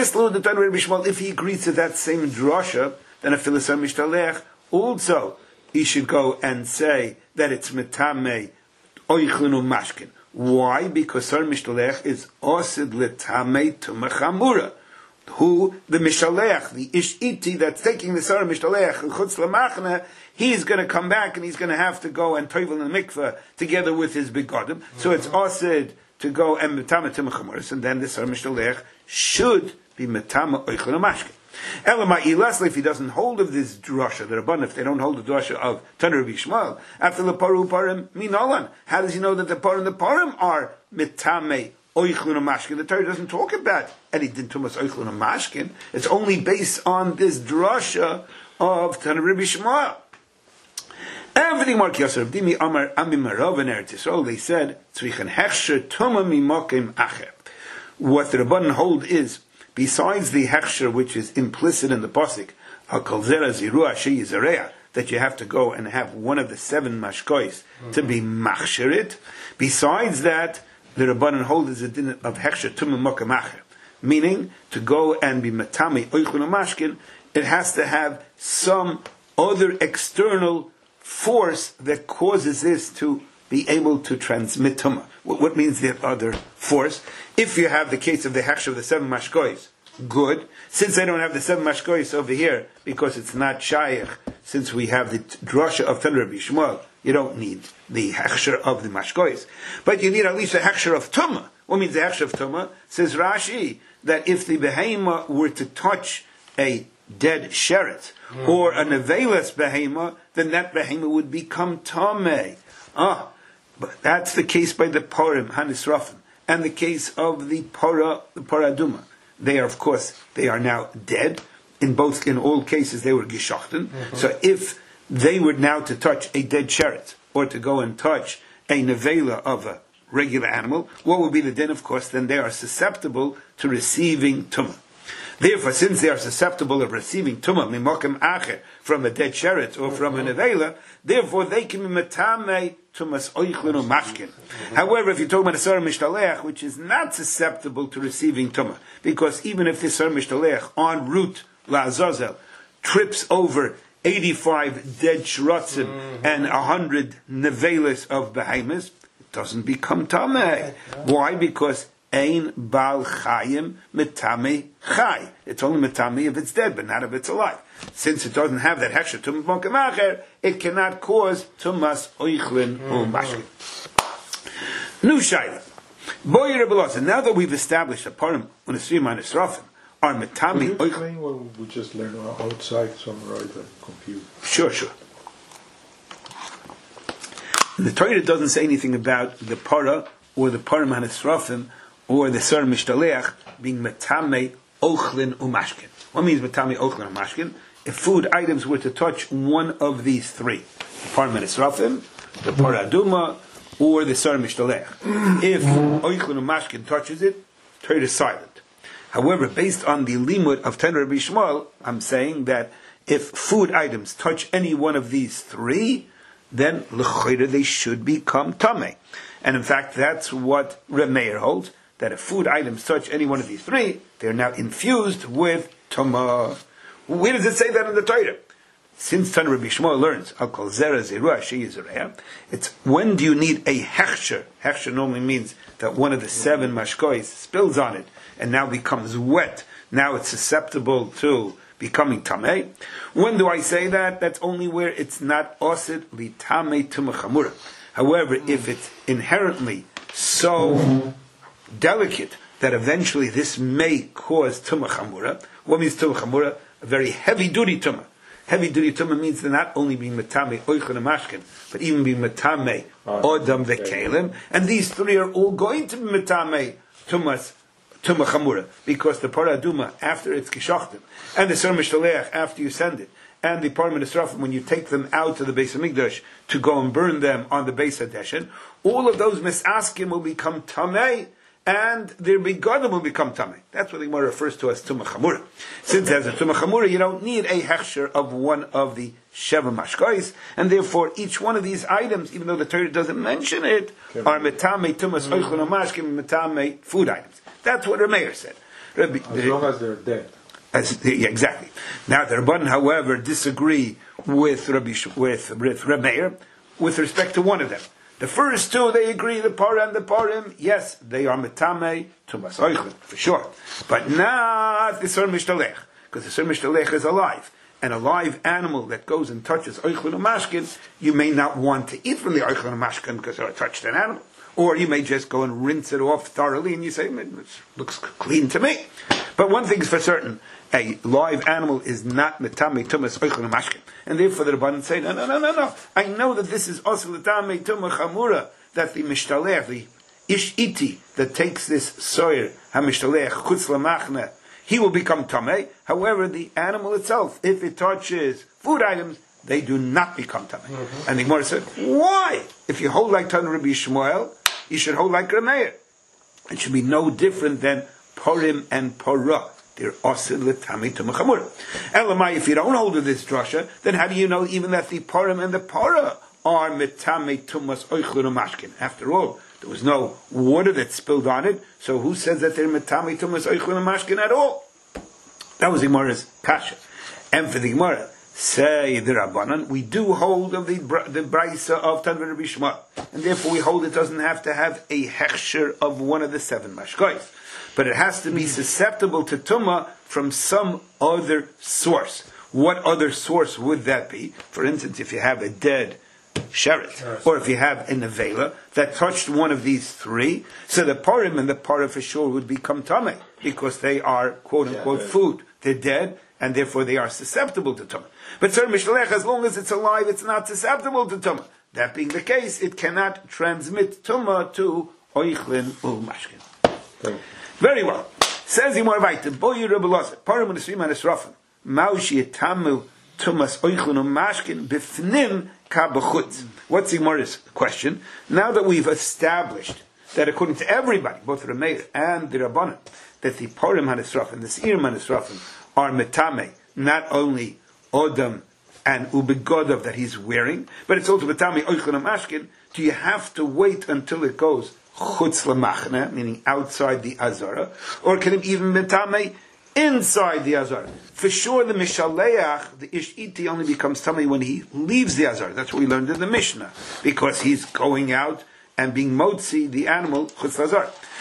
if he agrees to that same drasha, then a filisar mishtalech also he should go and say that it's metamei oichlin u mashkin. Why? Because sar mishtalech is osid letamei tumachamura. Who the mishalech, the ishiti that's taking the sar mishtalech chutz lamachna, he's going to come back and he's going to have to go and toivel in the mikveh together with his begodim. Mm-hmm. So it's osid to go and metama timachamuris, and then the sar mishtalech should be metama oichlin mashke. Elamai ilasli, if he doesn't hold of this drasha, the Rabban, if they don't hold the drasha of Tanur Rabbi Yishmael, after the paru parim minalan, how does he know that the parim the parim are metame oichlin mashkin? The Torah doesn't talk about any din tumas oichlin mashkin. It's only based on this drasha of Tanur Rabbi Yishmael. Everything Mark Yosef Dimi Amar Amim Marav and Eretz Yisrael, they said tzrichan hechsher tuma mimokim acher. What the Rabbanan hold is, besides the hechsher which is implicit in the pasuk, hakol zera zirua sheyizareya, that you have to go and have one of the seven mashkois mm-hmm. to be machsherit. Besides that, the Rabbanan hold is a din of hechsher tuma mimokim acher, meaning to go and be matami oichlin mashkin. It has to have some other external force that causes this to be able to transmit tumah. What, what means the other force? If you have the case of the hechsher of the seven mashkois, good. Since I don't have the seven mashkois over here, because it's not shaykh, since we have the drasha of Tanur Rabbi Yishmael, you don't need the hechsher of the mashkois. But you need at least a hechsher of tumah. What means the hechsher of tumah? Says Rashi, that if the behema were to touch a dead sheret, mm-hmm. or a nevelas behema, then that behema would become tamei. Ah, but that's the case by the parim hanisrafim, and the case of the para, the paraduma. They are, of course, they are now dead. In both, in all cases, they were gishachten. Mm-hmm. So if they were now to touch a dead sheret, or to go and touch a nevela of a regular animal, what would be the din? Of course, then they are susceptible to receiving tumah. Therefore, since they are susceptible of receiving tumah mimokim acher from a dead sheret or from a nevela, therefore they can be metame tumas oichlin or mashkin. However, if you're talking about a sar mishtaleach, which is not susceptible to receiving tumah, because even if this sar mishtaleach en route la azazel trips over eighty-five dead shrotzim mm-hmm. and one hundred nevelas of behemoths, it doesn't become tameh. Why? Because Ein bal chayim mitame chay. It's only mitame if it's dead, but not if it's alive. Since it doesn't have that hechsher tumas mokem acher, it cannot cause tumas oichlin umashkin. New shayla. Boy Rebbelosa. Now that we've established that parim unesrim anisrafim are mitame Can you oichlin. explain what we just learned outside somewhere? I'm confused. Sure, sure. The Torah doesn't say anything about the para or the parim hanisrafim or the sar mishtaleach being metame ochlin umashkin. What means metame ochlin umashkin? If food items were to touch one of these three, the parim hanisrafim, the para aduma, or the sar mishtaleach, if ochlin umashkin touches it, Torah is silent. However, based on the limud of Tanur Rabbi Shmuel, I'm saying that if food items touch any one of these three, then l'chayra they should become tameh. And in fact, that's what Reb Meir holds, that if food items touch any one of these three, they're now infused with tamah. Where does it say that in the Torah? Since Tanur Rabbi Shmuel learns, Al kol zera zerua she'yizreya, it's when do you need a hechsher? Hechsher normally means that one of the seven mashkois spills on it and now becomes wet. Now it's susceptible to becoming tameh. When do I say that? That's only where it's not osid li tameh tumah chamura. However, if it's inherently so delicate that eventually this may cause tumah chamura, what means tumah chamura? A very heavy duty tumah. Heavy duty tumah means they're not only being metame oichlin and mashkin, but even being metame odam vekelim, and these three are all going to be metame tumas tumah chamura, because the para aduma after it's kishachtim, and the sar mishtaleach after you send it, and the parim hanisrafim when you take them out to the Beis Hamikdash to go and burn them on the Beis Hadeshen, all of those misaskim will become tamei, and their begadim will become tamei. That's what the Gemara refers to as tumah chamura. Since as a tumah chamura, you don't need a hechsher of one of the sheva mashkais, and therefore each one of these items, even though the Torah doesn't mention it, are metame tumas oichlin umashkim metame food items. That's what Rameir said. Rabbi, as long as they're dead. As, yeah, exactly. Now the Rabbanan, however, disagree with Rabbi with with Rameir with respect to one of them. The first two, they agree, the para and the parim, yes, they are metame tumas oichlin, for sure. But not the sar mishtalech, because the sar mishtalech is alive. And a live animal that goes and touches oichlin and mashkin, you may not want to eat from the oichlin and mashkin because it touched an animal. Or you may just go and rinse it off thoroughly and you say, it looks clean to me. But one thing is for certain, a live animal is not metame tumas oichlin and mashkin. And therefore the Rabbanan say, no, no, no, no, no. I know that this is also metame tumah chamura, that the mishtalech, the ish iti, that takes this soyer, ha-mishtalech, chutz lamachne, he will become tameh. However, the animal itself, if it touches food items, they do not become tameh. Mm-hmm. And the Gemara said, why? If you hold like Tanur Rabbi Shmuel, you should hold like Rameir. It should be no different than Purim and Para. They're osid l'tamei tumah chamura. Elamai, if you don't hold with this drasha, then how do you know even that the Purim and the Para are metamei tumas oichlin umashkin? After all, there was no water that spilled on it, so who says that they're metamei tumas oichlin umashkin at all? That was the Gemara's kasha. And for the Gemara, say the Rabbanan, we do hold of the the Braisa of Tanur Rabbi Shmuel, and therefore we hold it doesn't have to have a hechsher of one of the seven mashkois, but it has to be susceptible to tumah from some other source. What other source would that be? For instance, if you have a dead sheret, or if you have a nevela that touched one of these three, so the parim and the para for sure would become tameh, because they are quote unquote yeah, food. They're dead, and therefore they are susceptible to tumah. But sir mishlech, as long as it's alive, it's not susceptible to tumah. That being the case, it cannot transmit tumah to oichlin umashkin. Very well. Says the more weiter, boy Rebbe Loser, parim and esrim and esrafim, maushi etamu tumas oichlin umashkin bifnim ka b'chutz. What's the Gemara's question? Now that we've established that according to everybody, both Rameir and the Rabbanan, that the parim hanisrafim, the seirim hanisrafim, are metame, not only odam and ubegodav that he's wearing, but it's also metame oichlin and mashkin. Do you have to wait until it goes chutz lamachne, meaning outside the azara, or can it even metame inside the azara? For sure, the mishaleach, the ish iti, only becomes tamei when he leaves the azara. That's what we learned in the Mishnah, because he's going out and being motzi the animal chutz azara.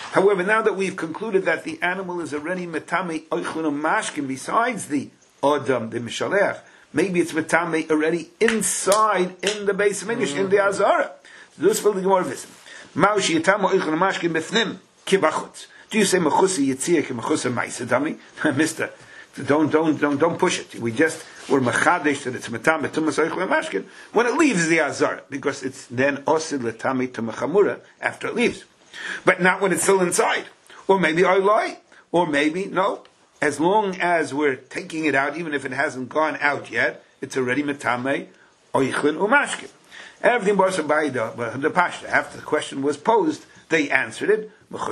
However, now that we've concluded that the animal is already metame oichlin umashkin, besides the Adam, the Mishalech, maybe it's metame already inside in the base of Minish, in the Azara. This will the Gemara visit. Maushi yitamo oichlin umashkin bifnim kibachutz. Do you say mechusa yitzia ki mechusa ma'isa dami? Mister, don't don't don't don't push it. We just we're machadesh that it's metame tumas oichlin umashkin when it leaves the Azara, because it's then osid letame tumachamura after it leaves, but not when it's still inside. Or maybe I lie, or maybe no. As long as we're taking it out, even if it hasn't gone out yet, it's already metame oichlin umashkin. Everything was by the pashta. After the question was posed, they answered it.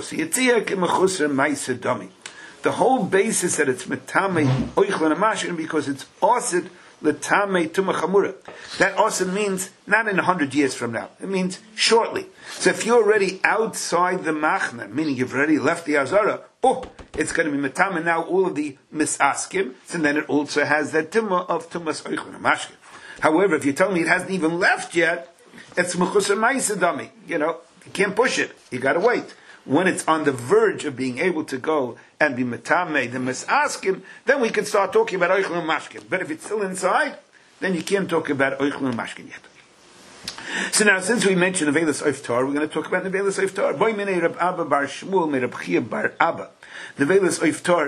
The whole basis that it's metame oichlin umashkin because it's osid letame tumachamura. That osid means not in a hundred years from now. It means shortly. So if you're already outside the machna, meaning you've already left the azara, oh, it's going to be metame now all of the misaskim, and then it also has that tumah of tumas oichlin umashkin. However, if you tell me it hasn't even left yet, it's mechusar ma'isa dami. You know, you can't push it. You got to wait. When it's on the verge of being able to go and be metame, the misaskim, then we can start talking about oichlin umashkin. But if it's still inside, then you can't talk about oichlin umashkin yet. So now, since we mentioned Nevelas Oiftar, we're going to talk about Nevelas Oiftar. Boy minei Rab Abba bar Shmuel me Rab Chia bar Abba. Nevelas Oiftar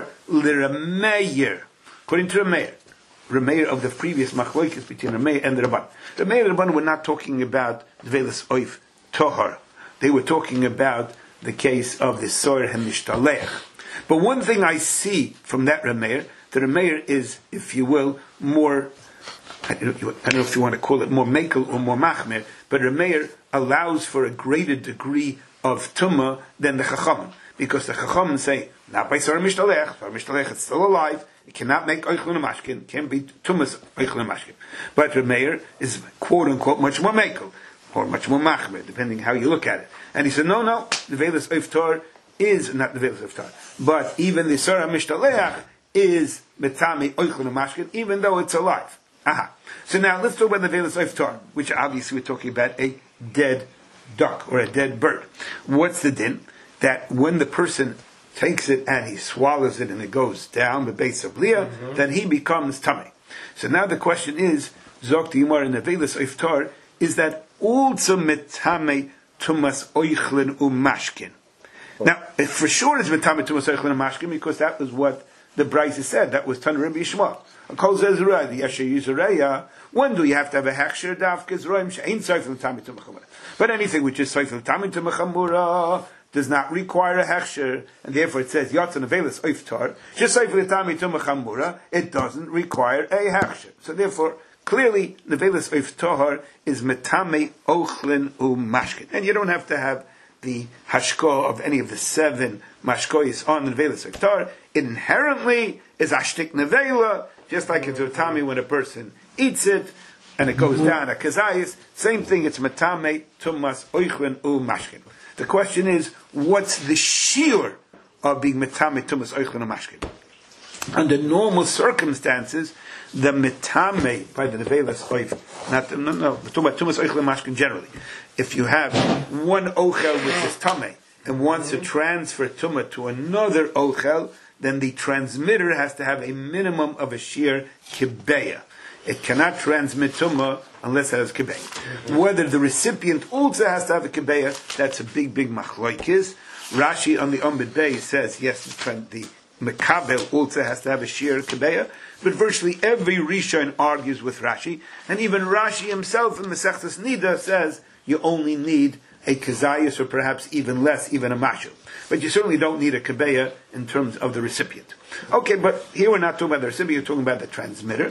l'Rameir. According to Rameir, Rameir of the previous machloikis between Rameir and the Rabban. Rameir and the Rabban were not talking about Nevelas Oiftar. They were talking about the case of the Soyer HaMishtalech. But one thing I see from that Rameir, the Rameir is, if you will, more, I don't know if you want to call it more mekel or more machmer, but Rameir allows for a greater degree of tumah than the Chachamim. Because the Chachamim say, not by Soyer HaMishtalech, Soyer HaMishtalech is still alive, it cannot make oichlin umashkin, it can be tumas oichlin umashkin. But Rameir is quote unquote much more mekel, or much more machmer, depending how you look at it. And he said, no, no, the Nevelas Oiftar is not the Nevelas Oiftar, but even the Soyer HaMishtalech is metame oichlin umashkin, even though it's alive. Aha. So now let's talk about the Nevelas Oiftar, which obviously we're talking about a dead duck or a dead bird. What's the din? That when the person takes it and he swallows it and it goes down the base of Leah, mm-hmm. then he becomes tummy. So now the question is, Zok Yimar in Nevelas Oiftar, is that also metame tumas oichlin umashkin? Now, for sure it's metame tumas oichlin umashkin because that was what the Brisa said. That was Tan Rabbi Yishmael. Kol Zezra, the Yasher Yizreya. When do you have to have a hechsher dafkes roim she'ain soifel tamid tumachamura? But anything which is soifel tamid tumachamura does not require a hechsher, and therefore it says Yatsan Nevelas Oiftar. Just soifel tamid tumachamura, it doesn't require a hechsher. So therefore, clearly Nevelas Oiftar is metame ochlin umashkin, and you don't have to have the hashko of any of the seven mashkois on the Nevelas Oiftar. It inherently is ashtik nevela, just like it's utami when a person eats it and it goes down a kazayis. Same thing, it's metame tumas oichlin umashkin. The question is, what's the shiur of being metame tumas oichlin umashkin? Under normal circumstances, the metame by the Nevelas Oif, not no no, we're talking about tumas oichlin umashkin generally. If you have one ochel which is tame and wants to transfer tumah to another ochel, then the transmitter has to have a minimum of a shear kibeya. It cannot transmit tumah unless it has kibeya. Mm-hmm. Whether the recipient also has to have a kibeya, that's a big, big machlokes. Rashi on the Amud Bey says, yes, the mekabel also has to have a shear kibeya, but virtually every Rishon argues with Rashi, and even Rashi himself in Masechtas Nida says you only need a kazayas, or perhaps even less, even a mashal. But you certainly don't need a kabeya in terms of the recipient. Okay, but here we're not talking about the recipient, we're talking about the transmitter.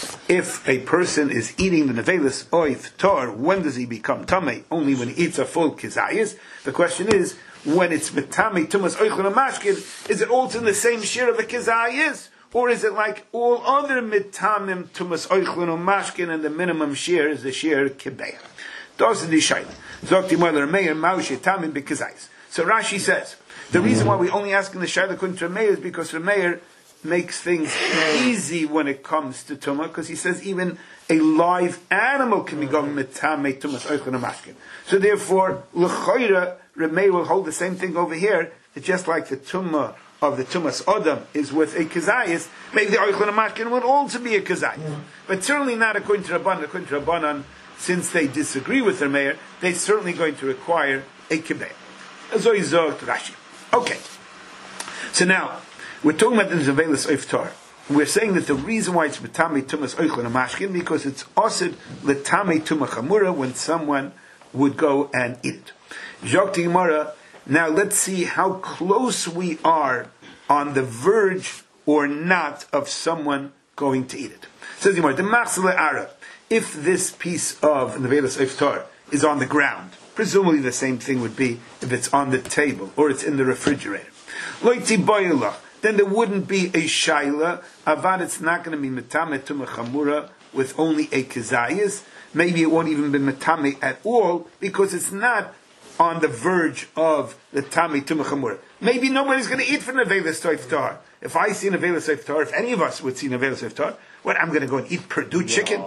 If a person is eating the Nevelas Oiftar, when does he become tamei? Only when he eats a full kizayis. The question is, when it's metame tumas oichlin umashkin, is it also in the same share of the kizayis? Or is it like all other mitamim tumas oichlin umashkin and the minimum share is the share kibeya? Those are the shayla. Zokti Moiler Meir Maushi Tamim Bikazais. So Rashi says, the reason why we only ask in the Shayla according to Rameir is because Rameir makes things easy when it comes to Tumah, because he says even a live animal can become Metame Tumas Oichlin Umashkin. So therefore, L'choira, Rameir will hold the same thing over here, it's just like the tumah of the tumas odam is with a kazayis, maybe the oichlin mashkin would also be a kazayis. Yeah. But certainly not according to Rabbanan. According to Rabbanan, since they disagree with their mayor, they're certainly going to require a kibbeh. Rashi. Okay. So now, we're talking about the Zavelis Iftar. We're saying that the reason why it's Matame Tumas Oichlin Mashkin, because it's Osid Letame Tumah Chamura when someone would go and eat it. Jokti Gemara, now let's see how close we are on the verge or not of someone going to eat it. Says Gemara, the Machzele Ara, if this piece of Zavelis Iftar is on the ground, presumably the same thing would be if it's on the table or it's in the refrigerator. Loiti Boyala, then there wouldn't be a shaila. Avad, it's not going to be metame tumah chamura with only a kazayis. Maybe it won't even be metame at all because it's not on the verge of the tami tumah chamura. Maybe nobody's going to eat from Nevelis Iftar. If I see Nevelis Iftar, if any of us would see Nevelis Iftar, what, I'm going to go and eat Purdue chicken?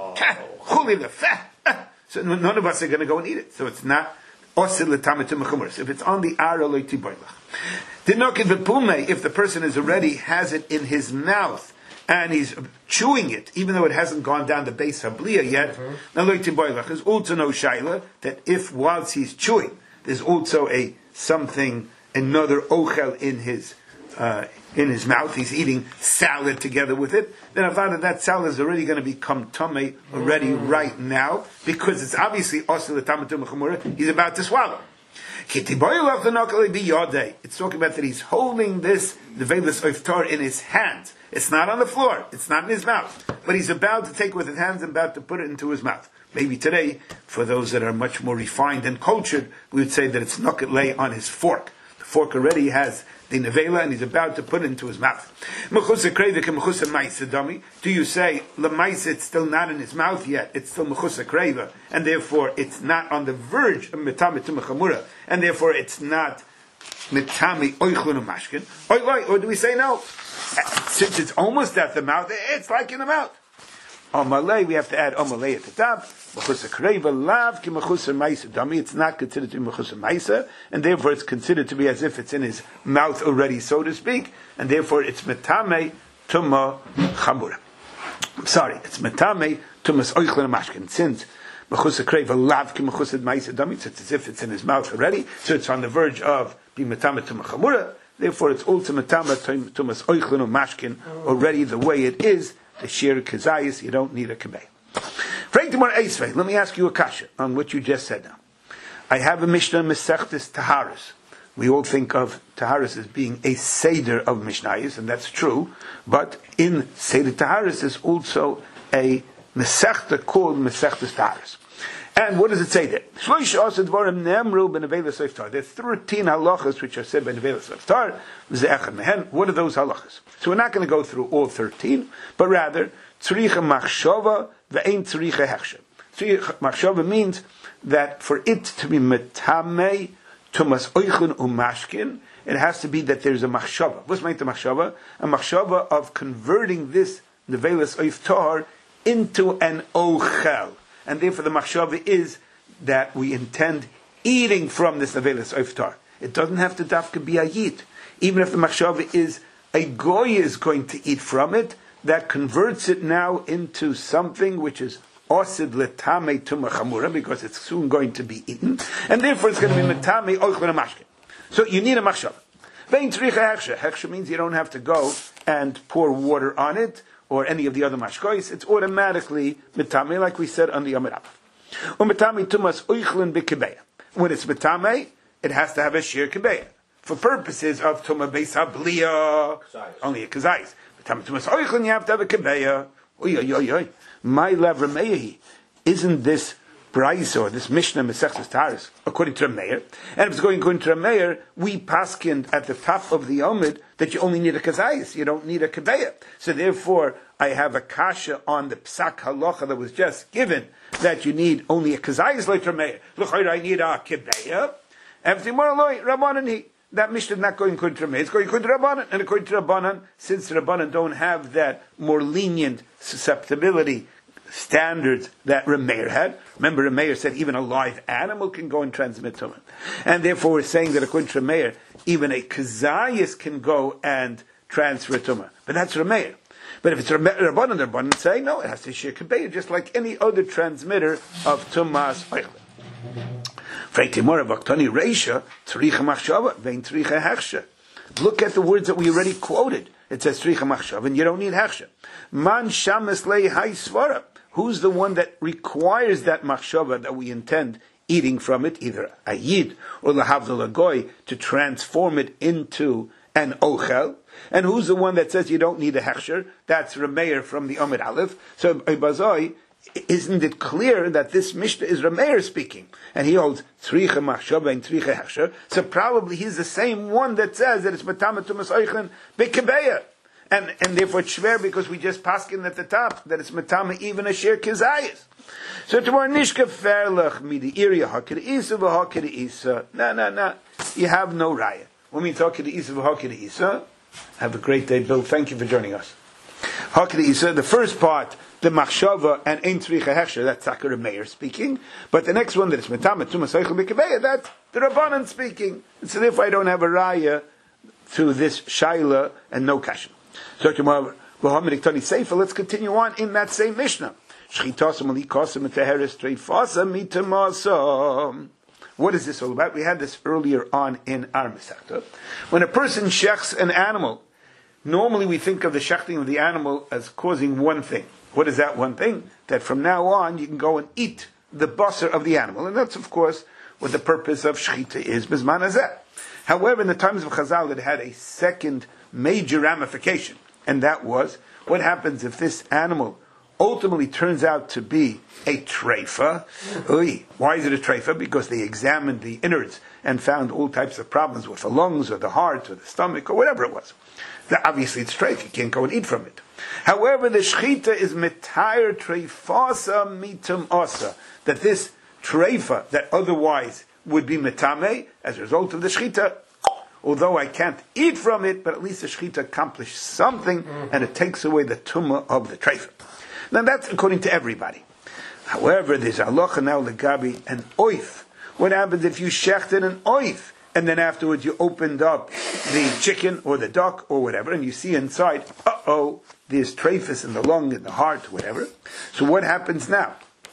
So none of us are going to go and eat it. So it's not osid letame tumah chamura. So if it's on the ara loiti boilach. If the person is already has it in his mouth and he's chewing it, even though it hasn't gone down the base habliya yet, mm-hmm. There's also no shaila that if whilst he's chewing, there's also a something, another ochel in his uh, in his mouth. He's eating salad together with it. Then avada, that salad is already going to become tamei already mm-hmm. right now because it's obviously also the tamatum chumura. He's about to swallow. It's talking about that he's holding this the Velis Iftar in his hands. It's not on the floor. It's not in his mouth. But he's about to take it with his hands and about to put it into his mouth. Maybe today, for those that are much more refined and cultured, we would say that it's nukat lay on his fork. The fork already has the nevela and he's about to put it into his mouth. Do you say, Lamaisa, it's still not in his mouth yet, it's still mechusa kreva, and therefore it's not on the verge of metame tumachamura, and therefore it's not metame oichlun mashkin? Or do we say no? Since it's almost at the mouth, it's like in the mouth. Omalei, we have to add omalei at the top. Mechusa kreva lav ki mechusa maisa dami. It's not considered to be mechusa maisa, and therefore it's considered to be as if it's in his mouth already, so to speak, and therefore it's metame tuma chamura. I'm sorry, it's metame tumas oichlin mashkin. Since mechusa kreva lav ki mechusa maisa dami, it's as if it's in his mouth already, so it's on the verge of being metame tuma chamura. Therefore, it's also metame tumas oichlin mashkin already the way it is. The shir kazayis, you don't need a kibay. Let me ask you a kasha on what you just said now. I have a Mishnah Mesechtes Taharis. We all think of Taharis as being a Seder of Mishnayos, and that's true, but in Seder Taharis is also a Mesechta called Mesechtes Taharis. And what does it say there? There's thirteen halachas which are said by Nevelis Iftar. What are those halachas? So we're not going to go through all thirteen, but rather, tzricha machshava ve'ein tzricha hechsher. Tzricha machshava means that for it to be metamei tumas oichlin umashkin, it has to be that there's a machshava. What's meant the machshava? A machshava of converting this Nevelis Iftar into an ochel. And therefore the machshava is that we intend eating from this Nevelis Iftar. It doesn't have to dafka be a yid. Even if the machshava is a goy is going to eat from it, that converts it now into something which is osid letame tumah chamura, because it's soon going to be eaten, and therefore it's going to be metame oichlin mashkin. So you need a machshava. Vein tzricha hechsher. Hechsher means you don't have to go and pour water on it, or any of the other mashkois. It's automatically metame, like we said on the Yom Rav. Umetame tumas oichlin b'kibeya. When it's metame, it has to have a shir kibeya. For purposes of Tuma Beis Habliya, only a kazayis. But Tumas Oichlin, you have to have a Kebeya. Oy, oy, oy, oy. My lev Rameyahi. Isn't this Brayso, or this Mishnah Mesechtes Taharis, according to Rameir? And if it's going according to Rameir, we paskind at the top of the Omid that you only need a kazayis, you don't need a Kebeya. So therefore, I have a kasha on the Psak Halacha that was just given, that you need only a kazayis like Rameir. Look, I need a Kebeya. Everything more loy, Rabbanan he. That Mishnah is not going according to Rameir, it's going according to Rabbanan. And according to Rabbanan, since the Rabbanan don't have that more lenient susceptibility, standards that Rameir had. Remember, Rameir said even a live animal can go and transmit tumah. And therefore we're saying that according to Rameir, even a kazayas can go and transfer tumah. But that's Rameir. But if it's Rabbanan, the Rabbanan say, no, it has to share Kebeya, just like any other transmitter of Tumas Oichlin. Look at the words that we already quoted. It says Tzricha Machshav, and you don't need Hechsha. Man Shamas Lei Hai Svara. Who's the one that requires that Machshava that we intend eating from it, either a Yid or Lahavdul Agoy, to transform it into an Ochel? And who's the one that says you don't need a Hechsher? That's Rameir from the Amid Aleph. So, Ibazoi, isn't it clear that this Mishnah is Rameir speaking? And he holds Tzricha Machshava and Tzricha Hechsher. So probably he's the same one that says that it's Matama Tumas Oichlin Bekebeya. And, and therefore it's shver because we just paskin at the top that it's Matama even a Shir Kizayis. So tomorrow Nishka Ferlach Midi Iri Hakir Isa V'Hakir Isa. No, no, no. You have no raya. When we talk to Isa V'Hakir Isa, have a great day, Bill. Thank you for joining us. Hakir Isa, the first part, the Machshava and Ein Tzricha Hechsher, that's Sakar Meir speaking. But the next one that is Matama Tumas Oichlin Bekebeya, that's the Rabbanan speaking. And so therefore I don't have a raya to this Shaila and no Kashem. So tomorrow, let's continue on in that same Mishnah. What is this all about? We had this earlier on in our Masechta. When a person shechs an animal, normally we think of the shechting of the animal as causing one thing. What is that one thing? That from now on you can go and eat the basar of the animal. And that's of course what the purpose of shechita is, bizman hazeh. However, in the times of Chazal, it had a second major ramification. And that was, what happens if this animal ultimately turns out to be a treifa? Why is it a treifa? Because they examined the innards and found all types of problems with the lungs or the heart or the stomach or whatever it was. Now, obviously it's treifa, you can't go and eat from it. However, the shechita is metayr treifasa mitum asa, that this treifa that otherwise would be metame, as a result of the shechita, although I can't eat from it, but at least the shechita accomplished something, and it takes away the tumah of the treifa. Now that's according to everybody. However, there's halacha now legabi an oif. What happens if you shechted an oif, and then afterwards you opened up the chicken or the duck or whatever, and you see inside, uh-oh, there's treifas in the lung, in the heart, whatever. So what happens now?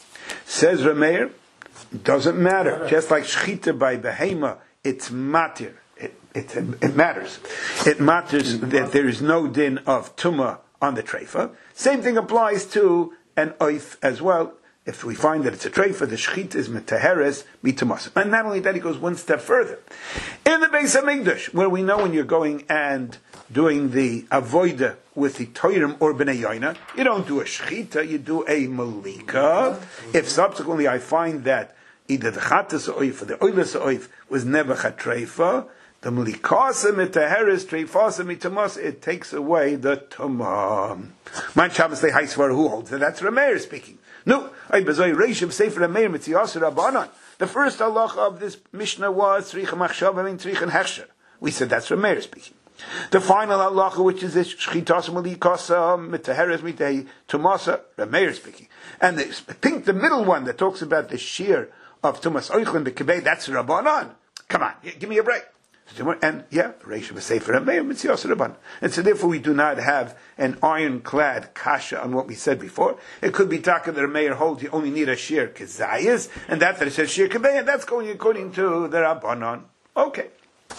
Says Rameir, doesn't matter. Just like shechita by behema, it's matir. It, it, it matters. It matters that there is no din of tumah on the treifa. Same thing applies to an oif as well. If we find that it's a treifa, the shechit is metaheres mitumas. And not only that, he goes one step further. In the Beis HaMikdash, where we know when you're going and doing the avoida with the toirim or b'nei yoina, you don't do a shechita, you do a malika. If subsequently I find that either the chatas oif or the oilas oif was never chatreifa, the malikasa mitaheres treifasa mitamas, it takes away the tumah. Man Shabbos le haisvar, who holds that? That's Rameir speaking. No, I bezoi reishav sefer Rameir mitziyasir rabbanan. The first halacha of this Mishnah was tzricha machshava and tzricha hechsher. We said that's Rameir speaking. The final halacha, which is this shchitas malikasa mitaheres mitei tumasa, Rameir speaking. And the, I think the middle one that talks about the shear of tumas oichlin bekebei, that's rabbanan. Come on, give me a break. And yeah, Reish was safer and Meir Mitziyos Rabban. And so therefore we do not have an ironclad kasha on what we said before. It could be taka that a Meir holds you only need a shir kezayis, and that that it says shir kebei, and that's going according to the Rabbanon. Okay.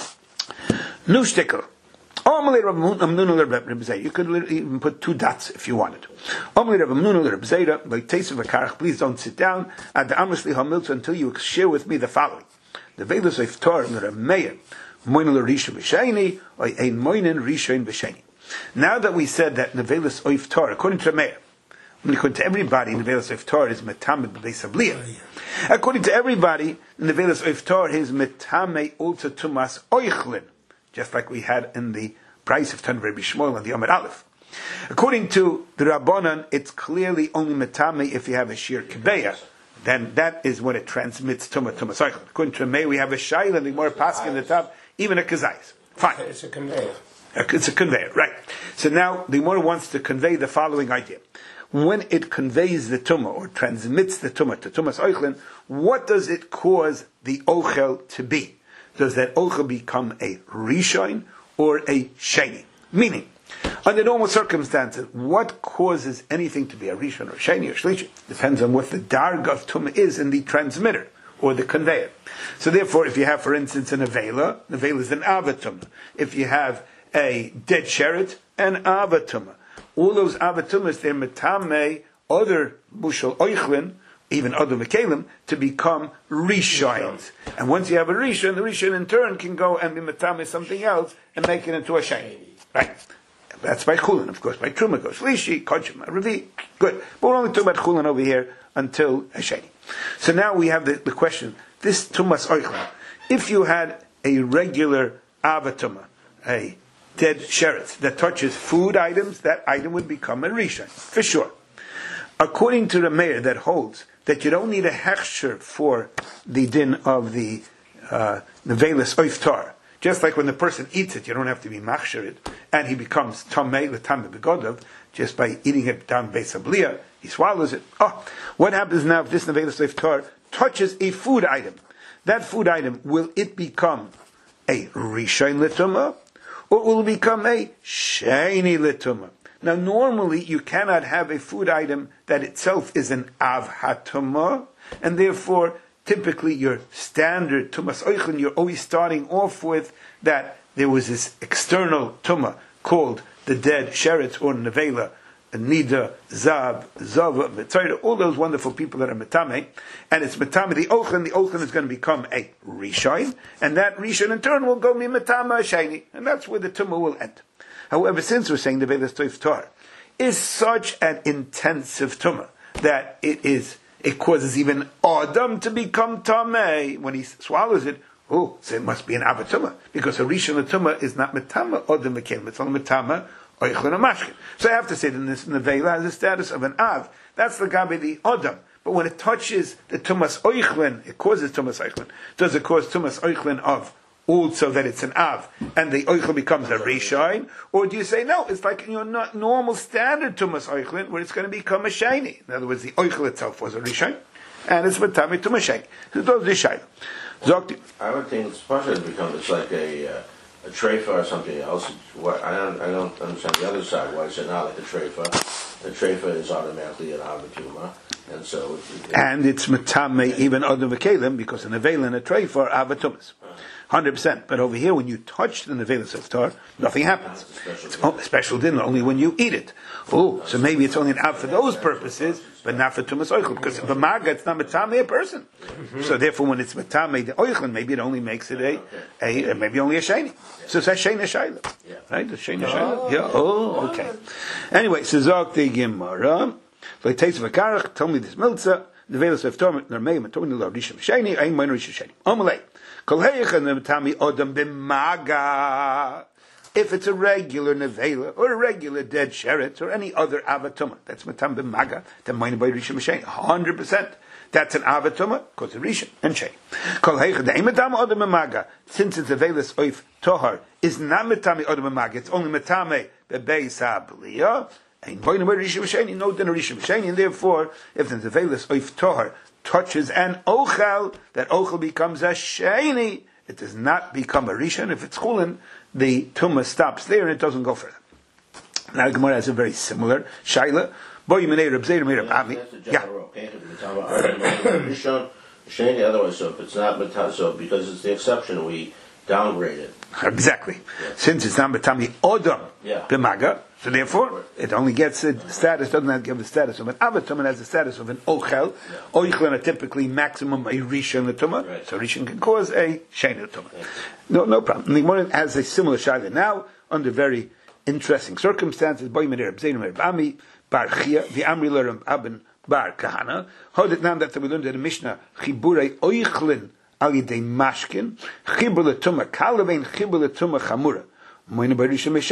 New shtickle. You could even put two dots if you wanted. Please don't sit down until you share with me the following. The Vedas of Torah and the Meir. Now that we said that Nevelis Oif Torah, according to Meir, according to everybody, Nevelis Oif Torah is Metamed B'Beis Habliyah. According to everybody, Nevelis Oif Torah is Metame also Tumas Oichlin, just like we had in the price of Tan Rabbi Shmuel and the Amid Aleph. According to the Rabbanan, it's clearly only Metame if you have a Shir Kebeya. Then that is when it transmits Tumah Tumas Oichlin. According to Meir, we have a Shaila and the more Pasuk in the top. Even a kazayis. Fine. It's a conveyor. It's a conveyor, right. So now the Gemara wants to convey the following idea. when it conveys the tumah or transmits the tumah to tumas oichlin, what does it cause the ochel to be? Does that ochel become a rishon or a sheni? Meaning, under normal circumstances, what causes anything to be a rishon or sheni or shlishi? Depends on what the darg of tumah is in the transmitter or the conveyor. So therefore, if you have, for instance, an avela, the avela is an avatumah. If you have a dead sheret, an avatumah. All those avatumas, they're metame other bushel oichlin, even other mekalim, to become rishons. And once you have a rishon, the rishon in turn can go and be metame something else and make it into a sheni. Right? That's by chulin, of course. By truma goes shlishi, kodshim, revi. Good. But we're only talking about chulin over here until a sheni. So now we have the, the question, this tumas oichlin, if you had a regular avatuma, a dead sheret that touches food items, that item would become a rishon, for sure. According to the mayor that holds that you don't need a hechsher for the din of the uh, nevelis oiftar, just like when the person eats it, you don't have to be machshered, and he becomes tamei l'tamei begodov just by eating it down beis habliya, he swallows it. Oh, what happens now if this nevelis oiftar touches a food item? That food item, will it become a rishon l'tumah, or will it become a sheni l'tumah? Now, normally you cannot have a food item that itself is an av hatumah, and therefore, typically your standard tumas oichlin, you're always starting off with that there was this external tumah called the dead sheret or nevela, nida, zab, zava, mitzayra, all those wonderful people that are metame, and it's metame the ochlin. The ochlin is going to become a rishon, and that rishon in turn will go be metame sheni, and that's where the tumah will end. However, since we're saying the velas toiftar is such an intensive tumah that it is, it causes even Adam to become tameh when he swallows it. Oh, so it must be an avatuma, because a rishon tumah is not metama Adam mekelim, it's only metama oichlin amashkin. So I have to say that this nevela has the status of an av. That's the gabe the Adam. But when it touches the tumas oichlin, it causes tumas oichlin. Does it cause tumas oichlin of also that it's an av, and the oichlin becomes a rishon? Or do you say, no, it's like your not normal standard tumas oichlin, where it's going to become a sheni? In other words, the oichlin itself was a rishon, and it's matami tumas sheni. So those are the shayla. I would think it's partially become, it's like a, uh, a treifa or something else. What, I don't I don't understand the other side, why is it not like a treifa? The treifa is automatically an avatuma, and so... It, it, and it's matame even other mekalim, because an avela and a treifa are avatumas. one hundred percent. But over here, when you touch the nevelis iftar, nothing happens. It's a special dinner only when you eat it. Oh, so maybe it's only an av for those purposes, but not for tumas oichlin, because the maga, it's not matame a person. Mm-hmm. So therefore, when it's matame the oichlin, maybe it only makes it a, a, a maybe only a sheni. So it's a sheni shayla, right? The sheni shayla. Yeah. Oh, okay. Anyway, so zok the gemara. So it takes v'karach. Tell me this milza. Nevelis iftar nermei matoni lo rishon sheni. Ein mein rishon sheni. Amalei. If it's a regular nevela or a regular dead sheret or any other avatuma, that's matam b'maga, then mine by rishon sheni, hundred percent. That's an avatuma, because it's rishon and sheni. Kol heicha the matam odam b'maga, since it's a velas oif tohar, is not matami odam b'maga. It's only matame bebeis habliya. And by rishon sheni, no din rishon sheni, and therefore, if there's a velas oif tohar touches an ochel, that ochel becomes a sheni. It does not become a rishon. If it's chulin, the tumah stops there and it doesn't go further. Now Gemara has a very similar shaila. Boy, you may Reb Zeir, may Reb Ami. Yeah. Rishon, sheni. Otherwise, so if it's not matami, so because it's the exception, we downgrade it. Exactly. Yeah. Since it's not matami odam b'maga, so therefore it only gets a status, doesn't have to give the status of an avatum, it has the status of an ochel. Yeah. Oichlin are typically maximum a rishon l'tumah, right. So rishon can cause a sheni l'tumah. Yeah. No, no problem. The Gemara has a similar shayla now under very interesting circumstances. Boy Meir Reb Zeir Reb Ami Bar Chia the Amri Lerem Abin Bar Kahana. How did now that we learned in the Mishnah Chiburei Oichlin al yidei mashkin chibur l'tumah kalavein chibur l'tumah chamura. What is this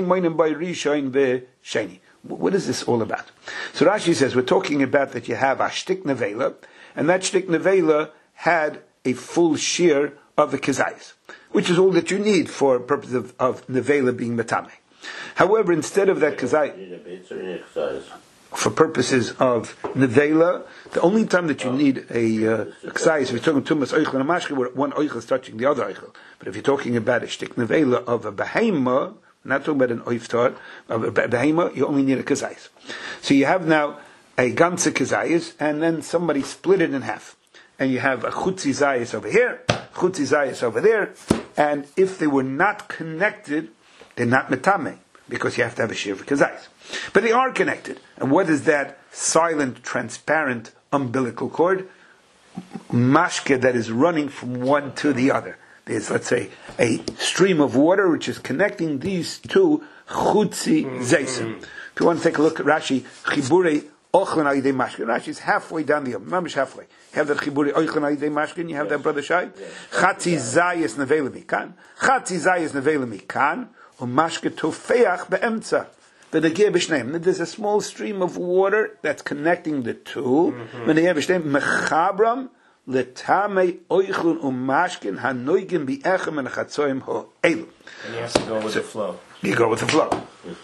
all about? So Rashi says, we're talking about that you have a shtik nevela, and that shtik nevela had a full shear of the kazayis, which is all that you need for purpose of, of nevela being matame. However, instead of that kazayis, for purposes of nevela. The only time that you need a uh, kazayis, if you're talking tumas oichel and mashke, where one oichel is touching the other oichel. But if you're talking about a shtik nevela of a behema, not talking about an oiftar, of a behema, you only need a kazayis. So you have now a ganze kazayis, and then somebody split it in half. And you have a chutzi zayis over here, chutzi zayis over there, and if they were not connected, they're not metame, because you have to have a shir for kazayis. But they are connected. And what is that silent, transparent umbilical cord? Mashke that is running from one to the other. There's, let's say, a stream of water which is connecting these two chutzi zaysim. If you want to take a look at Rashi, chibure ochlen ayidei mashkin. Rashi is halfway down the mamish halfway. You have that chibure ochlen ayidei mashkin. You have that, brother Shai. Chatzi zayis nevela mikan. Chatzi zayis nevela mikan. Umashke tofeach beemtza. There's a small stream of water that's connecting the two. Mechabram letame oichlun umashkin hanoigim bi'echem and chatzoim ho'elu. And you have to go with so, the flow. You go with the flow.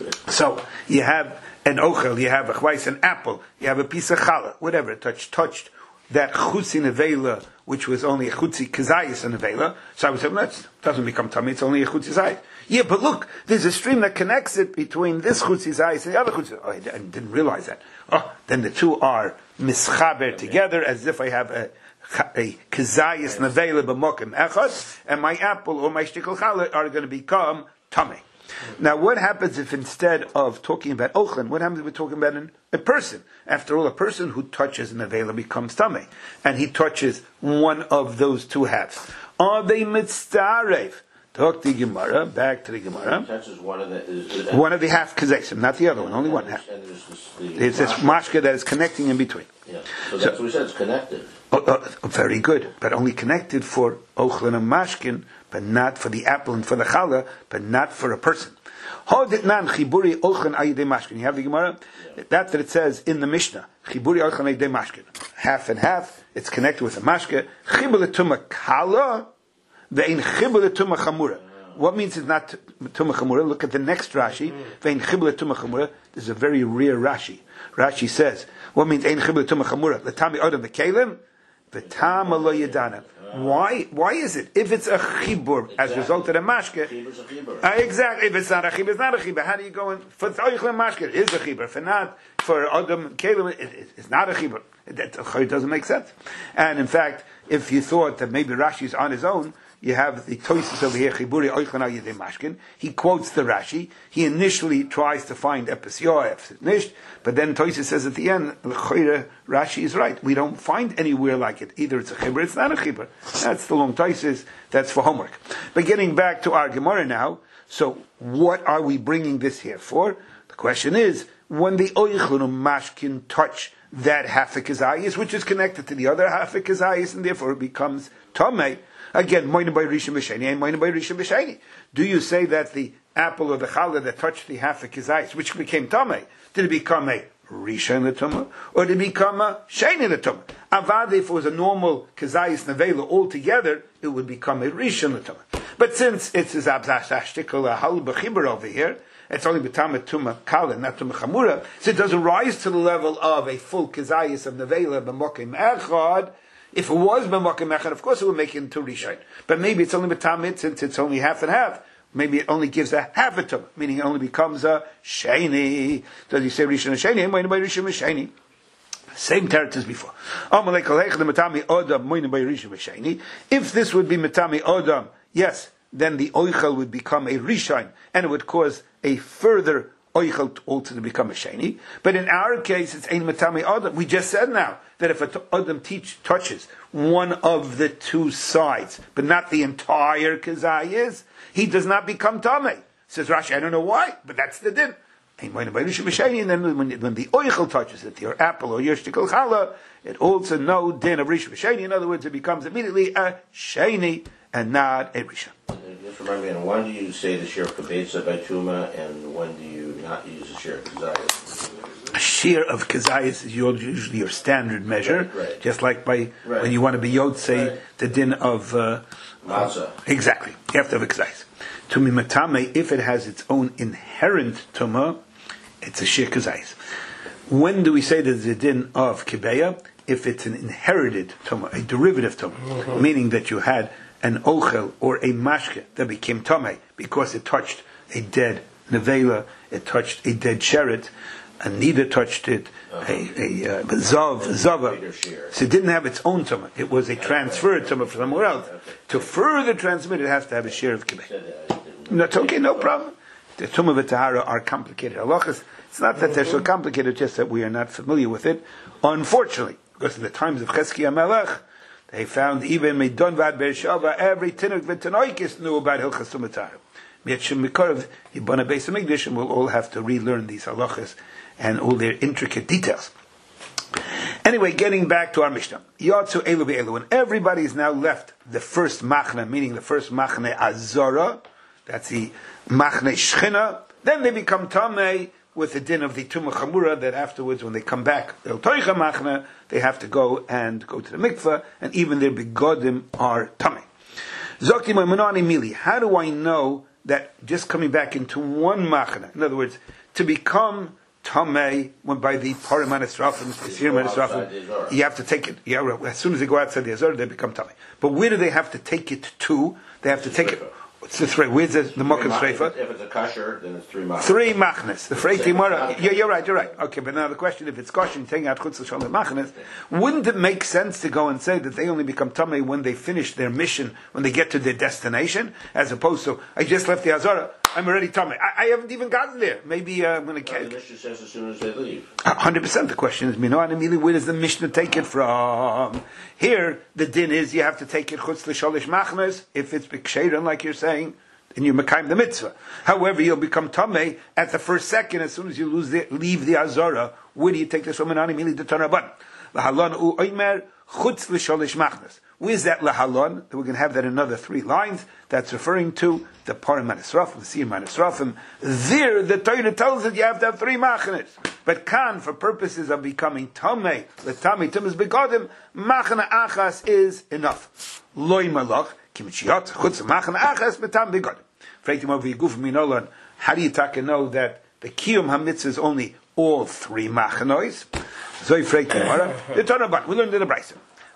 So you have an ochel, you have a chvais, an apple, you have a piece of challah, whatever. Touched, touched that chutzi nevela, which was only a chutzi kazayis and nevela. So I would say, well, that doesn't become tummy; it's only a chutzi zayis. Yeah, but look, there's a stream that connects it between this chutzi zayis and the other chutzi. Oh, I didn't realize that. Oh, then the two are mischaber together, as if I have a a kazayis nevela b'mokim echad, and my apple or my shtikol challah are going to become tummy. Now, what happens if instead of talking about ochlen, what happens if we're talking about an, a person? After all, a person who touches nevela becomes tummy, and he touches one of those two halves. Are they mitztarev? Talk to the Gemara, back to the Gemara. Touches one of the is, is one of the half kazaysim, not the other one, only one half. And there's this, the There's this mashka that is connecting in between. Yeah, so that's so, what we said. It's connected. Oh, oh, very good, but only connected for ochlen and mashkin, but not for the apple and for the challah, but not for a person. Hoditnan chiburi ochlen ayidei mashkin. You have the Gemara. Yeah. That that it says in the Mishnah, chiburi ochlen ayidei mashkin, half and half. It's connected with a mashke. Chibur letuma kala, ve'in chibur letuma chamura. What means it's not tuma chamura? Look at the next Rashi. Ve'in chibur letuma chamura. This is a very rare Rashi. Rashi says, what means ein chibur letuma chamura? Letami odam v'kelim. V'tama lo yedana. Why? Why is it? If it's a chibur exactly. as a result of a mashke, Chibur's a chibur. Uh, exactly. If it's not a chibur, it's not a chibur. How do you go in for oichlem mashke? It is a chibur. For not for adam kelim, it, it, it's not a chibur. That it doesn't make sense. And in fact, if you thought that maybe Rashi is on his own, you have the Tosis over here, Chiburi Oichlana Yedei Mashkin. He quotes the Rashi. He initially tries to find Epis Yoef Nisht, but then Tosis says at the end, Rashi is right. We don't find anywhere like it. Either it's a Chibur, it's not a Chibur. That's the long Tosis. That's for homework. But getting back to our Gemara now, so what are we bringing this here for? The question is, when the Oichlanu Mashkin touch that half a kazayis, which is connected to the other half a kazayis, and therefore it becomes Tomei. Again, moina by rishon b'sheni and moina by rishon b'sheni. Do you say that the apple or the challah that touched the half a kazayis, which became tamei, did it become a rishon l'tumah, or did it become a sheni l'tumah? Avad, if it was a normal kazayis nevela altogether, it would become a rishon l'tumah. But since it's a zabzashtikol a hal b'chibur over here, it's only b'tamah tumah kala, not tumah chamura, so it doesn't rise to the level of a full kazayis of nevela b'mokim echad. If it was b'mokim echad, of course it would make it into rishon. But maybe it's only b'tamid, since it's only half and half. Maybe it only gives a half a tumah, meaning it only becomes a sheni. Does he say rishon sheni? Moina by rishon sheni. Same characters before. If this would be metami odam, yes, then the oichel would become a rishon, and it would cause a further oichel also to become a sheni. But in our case, it's ein metami odam. We just said now that if a odam teach touches one of the two sides, but not the entire kazayis, he does not become tamei. Says Rashi, I don't know why, but that's the din. And then when, when the oichel touches it, your apple or your shtikol challah, it also no din of rishon b'sheni. In other words, it becomes immediately a sheni and not a rishon. Just remind me, and when do you say the shir kabetza by tuma, and when do you not use the shir kazayis? A shir of kazayis is your, usually your standard measure, right, right. just like by right. when you want to be yotzei, right. the din of uh, matzah. Uh, exactly, you have to have a kazayis. Tumi matame, if it has its own inherent tuma, it's a shir kazayis. When do we say that the din of kibeya? If it's an inherited tumah, a derivative tumah, mm-hmm. meaning that you had an ochel or a mashke that became tamei because it touched a dead nevela, it touched a dead sheret, a nida touched it, uh-huh. a, a uh, zav, zava. So it didn't have its own tumah. It was a transferred tumah from somewhere else. To further transmit, it has to have a share of kibeya. That's okay, no problem. The tumah and tahara are complicated halachas. It's not that they're so complicated, just that we are not familiar with it. Unfortunately, because in the times of Cheskia Melech, they found even Meidon Vad Beershava, every Tinuk V'Tanoikis knew about Hilchas Tumah Tahara. Mietshim Mikorov, Yibana Beis HaMikdash, and we'll all have to relearn these halachas and all their intricate details. Anyway, getting back to our Mishnah. Yatsu Elu Be'elu, when everybody is now left the first Machne, meaning the first Machne Azara, that's the Machne Shchina, then they become Tamei, with the din of the Tumah Chamura, that afterwards, when they come back, El Toicha Machna, they have to go and go to the mikveh, and even their begodim are tamei. Zokti Moimonani Mili, how do I know that just coming back into one Machna, in other words, to become tamei, when by the Parim Anisrafim, the Sirim Anisrafim, you have to take it, yeah, as soon as they go outside the Azor, they become tamei. But where do they have to take it to? They have to take it. It's the three. Where's the, the Mokum Sreifa? If it's a kasher, then it's three machnes. Three machnes. The Freiti Mara. Yeah, you're right, you're right. Okay, but now the question, if it's kosher, taking out chutz l'shalom machnes, wouldn't it make sense to go and say that they only become tamei when they finish their mission, when they get to their destination, as opposed to, I just left the Azara, I'm already tamei. I, I haven't even gotten there. Maybe uh, I'm going to... No, the Mishnah says as soon as they leave. one hundred percent the question is, where does the Mishnah take it from? Here, the din is you have to take it chutz l'shalish machnes, if it's b'ksheiran, like you're saying, and you mekayim the mitzvah. However, you'll become tamei at the first second as soon as you lose the, leave the azara. Where do you take this from? Anani mili de tanaban. Lahalon u oimer chutz l'shalish machnes. Where's that lahalon? We're going to have that in another three lines. That's referring to the parim manisrafim, the siyim manisrafim. There, the Torah tells that you have to have three machnes. But kan, for purposes of becoming tamei, the tamei tumas begodim, machna achas is enough. Loi malach. How do you take know that the Kiyum HaMitzvah is only all three machanois? So you fragt the Gemara. The Torah, we learned in the Brisa.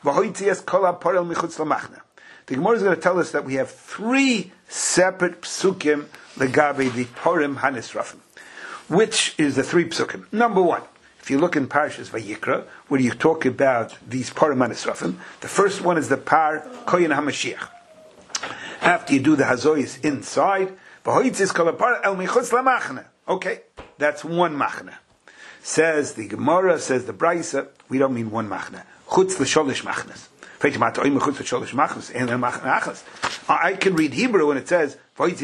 The Gemara is going to tell us that we have three separate psukim legabe the Purim Hanisrafim. Which is the three psukim? Number one, if you look in Parshas Vayikra, where you talk about these Purim Hanisrafim, the first one is the Par Koyin HaMashiach. After you do the hazois inside, okay, that's one machna. Says the Gemara, says the Brisa, we don't mean one machna. Chutz l'sholish machnas. I can read Hebrew when it says,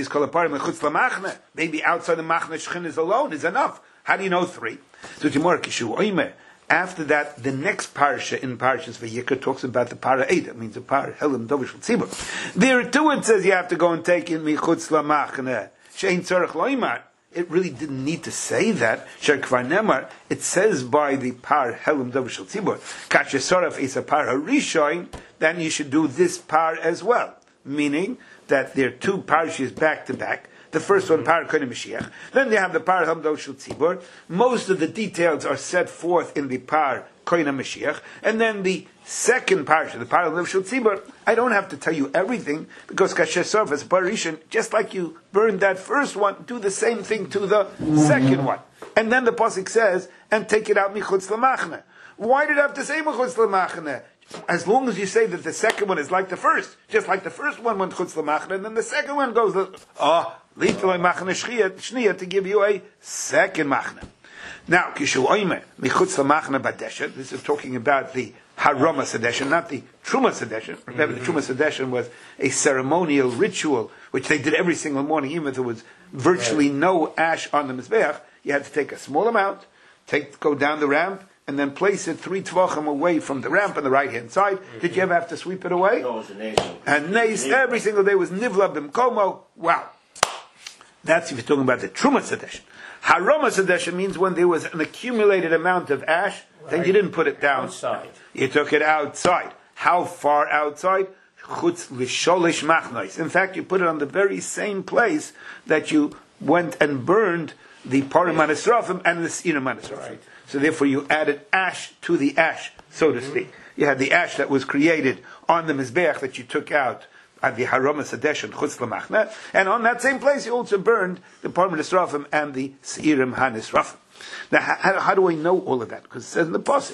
maybe outside the machna shchin is alone, is enough. How do you know three? So Gemara kishu oimer. After that, the next parsha in Parshas Vayikra talks about the para Eda, means the para Helim Dovish Tzibur. There too it says you have to go and take in Michutz Lamachne. Shein Tzarech Loimar. It really didn't need to say that. Shekvar Nemar. It says by the par Helim Dovish Tzibur. Kachesaraf is a par Harishoin. Then you should do this par as well. Meaning that there are two parshas back to back. The first one, Par Koine Mashiach. Then they have the Par Hamdo Shul Tzibur. Most of the details are set forth in the Par Koine Mashiach. And then the second parsha, the Par Hamdo Shul Tzibur, I don't have to tell you everything, because Kasher Sof as Parishan, just like you burned that first one, do the same thing to the second one. And then the Pasuk says, and take it out Michutz Lamachne. Why did I have to say Michutz Lamachne? As long as you say that the second one is like the first, just like the first one went chutz l'machna, and then the second one goes, oh, l'itolay machna shniya, to give you a second machna. Now, kishu oime, michutz l'machna badesha, this is talking about the haroma sedesha, not the truma sedesha. Remember, the truma sedesha was a ceremonial ritual, which they did every single morning, even if there was virtually no ash on the mizbeach. You had to take a small amount, take, go down the ramp, and then place it three tvachim away from the ramp on the right hand side. Mm-hmm. Did you ever have to sweep it away? No, it was a nace. And nace every single day was nivla b'mkomo. Wow. That's if you're talking about the truma sedesha. Haroma sedesha means when there was an accumulated amount of ash, right. Then you didn't put it down. Outside. You took it outside. How far outside? Chutz l'sholish machnos. In fact, you put it on the very same place that you went and burned the parim manisrafim and the sina manisrafim. Right. So therefore you added ash to the ash, so to speak. You had the ash that was created on the Mizbeach that you took out at the Haramas Hadeshen Chutz L'Machne, and on that same place you also burned the Parma Nisrafim and the Seirim HaNisrafim. Now, how, how do I know all of that? Because it says in the Pasuk.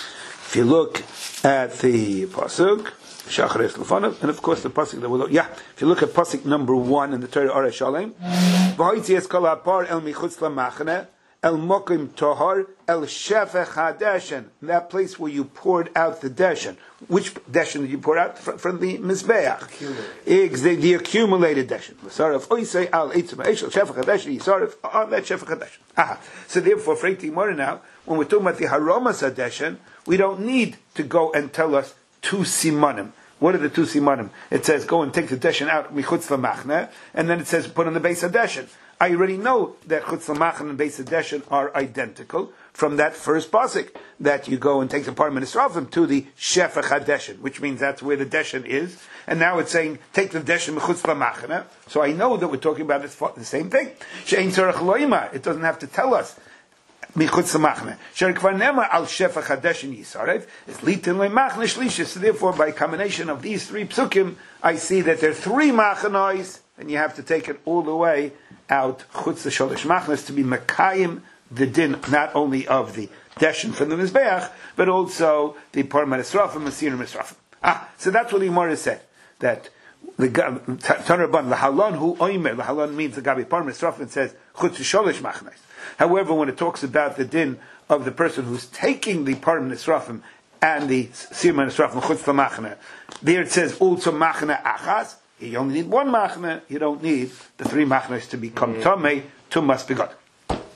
If you look at the Pasuk, Shacharis Lefanov, and of course the Pasuk that will, yeah, if you look at Pasuk number one in the Torah Ara Shalem, V'hoitzi es kol ha'par el michutz l'machne, el mokim tohar, el shefech hadeshen, that place where you poured out the deshen. Which deshen did you pour out? From, from the Mizbeach. The, the accumulated deshen. L'saref oisei al eitzim ha'eshel shefech hadeshen, yisaref on that shefech hadeshen. Aha. So therefore, for eighteen more now, when we're talking about the haromas hadeshen, we don't need to go and tell us two simanim. What are the two simanim? It says, go and take the deshen out, michutz l'machne, and then it says, put on the base of deshen. I already know that chutz l'machne and base of deshen are identical from that first pasuk, that you go and take the Parma Nisrafim to the shefech hadeshen, which means that's where the deshen is. And now it's saying, take the deshen michutz l'machne. So I know that we're talking about this, the same thing. She'ein tzorech loima. It doesn't have to tell us. Michutz l'machne. Sher kvar nema al shefech hadeshen yisarev is litin le'machne shlishis. So therefore, by combination of these three psukim, I see that there are three machanois, and you have to take it all the way out chutz l'sholish machnes to be mekayim the din, not only of the deshen from the mizbeach, but also the parma nisrafim and seirim nisrafim. Ah, so that's what the Gemara said, that the Tanur Rabban lahalon hu oimer, lahalon means the gabi parma nisrafim says chutz l'sholish machnes. However, when it talks about the din of the person who's taking the Parma Nisrafim and the Sirma Nisrafim Chutz L'Machne, there it says also Machne Achas. You only need one Machne. You don't need the three Machnes to become Tomei to must be God.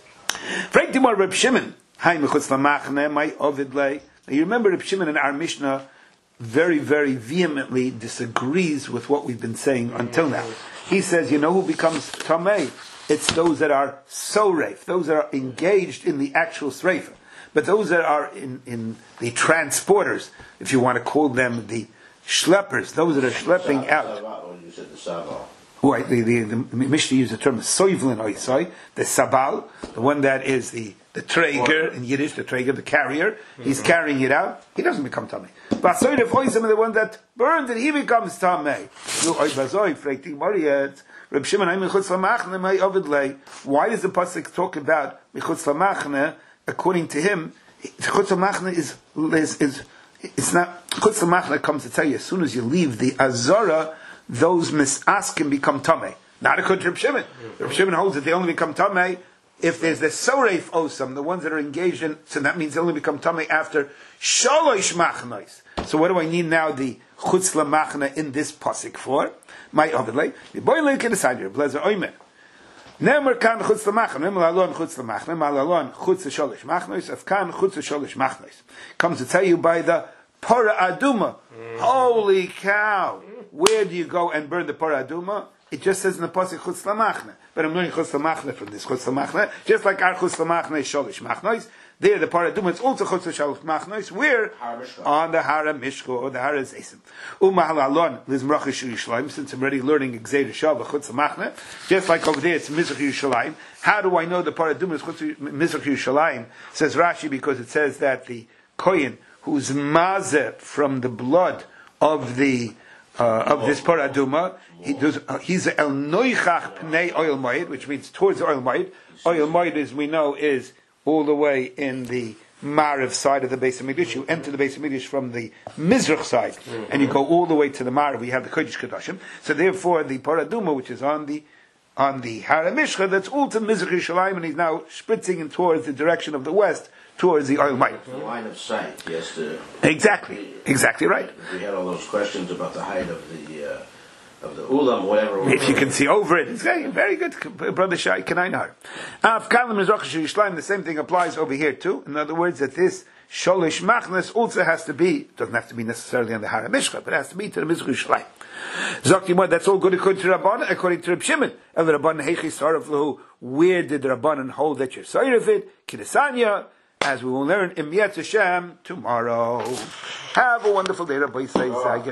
Frank Timor Reb Shimon, Hai Mechutz L'Machne, my Ovidlei. Now you remember Reb Shimon in our Mishnah very, very vehemently disagrees with what we've been saying until now. He says, you know who becomes Tomei? It's those that are soreif, those that are engaged in the actual sreifa. But those that are in, in the transporters, if you want to call them the schleppers, those that are schlepping out. When you said the sabal. Right, the, the, the, the Mishnah used the term soivlin oisai, the sabal, the one that is the, the traeger, in Yiddish, the traeger, the carrier, mm-hmm. He's carrying it out, he doesn't become tamei. But soiv oisam, the one that burned it, he becomes tamei. No, oibazoi, freitig moriet. Reb Shimon, michutz l'machne, my ovidlei. Why does the pasuk talk about michutz l'machne? According to him, michutz l'machne is, is is it's not michutz l'machne comes to tell you as soon as you leave the azara, those misaskim become tamei. Not according to Reb Shimon. Reb Shimon holds that they only become tamei if there's the soreif osam, the ones that are engaged in. So that means they only become tamei after shalosh machnos. So what do I need now the chutz l'machne in this pasuk for? My overlay. The boy link in the side here. Blazer oimer. Nemer kan chutz l'machne. Nemer lalon chutz l'machne. Malalon chutz l'sholish machnos. If kan chutz l'sholish machnos. Comes to tell you by the para aduma. Mm. Holy cow! Where do you go and burn the para aduma? It just says in the pasuk chutz l'machne. But I'm learning chutz l'machne from this chutz l'machne. Just like our chutz l'machne sholish machnos. There, the paraduma is also chutz l'shalosh machnos. Where on the Hara Mishko or the Hara Zeisim. Umahalalon lizmrach Yerushalayim. Since I'm already learning Gzeir Shav chutz l'machne, just like over there it's Mizrach Yerushalayim. How do I know the paraduma is chutz Mizrach Yerushalayim? Says Rashi because it says that the kohen who's mazeh from the blood of the uh, of this paraduma, he does. Uh, he's el noichach pnei oil moed, which means towards the oil moed. Oil moed, as we know, is all the way in the Mariv side of the Beis HaMikdash. You enter the Beis HaMikdash from the Mizrach side, mm-hmm. and you go all the way to the Mariv. We have the Kodesh Kodashim. So therefore, the Paraduma, which is on the on the Hara Mishcha, that's all to Mizrach Yerushalayim, and he's now spritzing in towards the direction of the west, towards the oil mine. The line of sight, yes. To, exactly, exactly right. We had all those questions about the height of the uh, of the ulam, whatever. If you can see over it, it's very, very good, brother Shai Kanainar. Afkalim Mizrach Yerushalayim, the same thing applies over here too. In other words, that this Sholish Machnas also has to be, doesn't have to be necessarily on the Hara Mishcha, but it has to be to the Mizrach Yerushalayim. Zakti, that's all good according to Rabban, according to Reb Shimon. El Rabban Heichi Saraf Lahu. Where did the Rabbanan hold that you're sorry of it? Kidesanya, as we will learn in Yetz Hashem tomorrow. Have a wonderful day, Rabbi Say.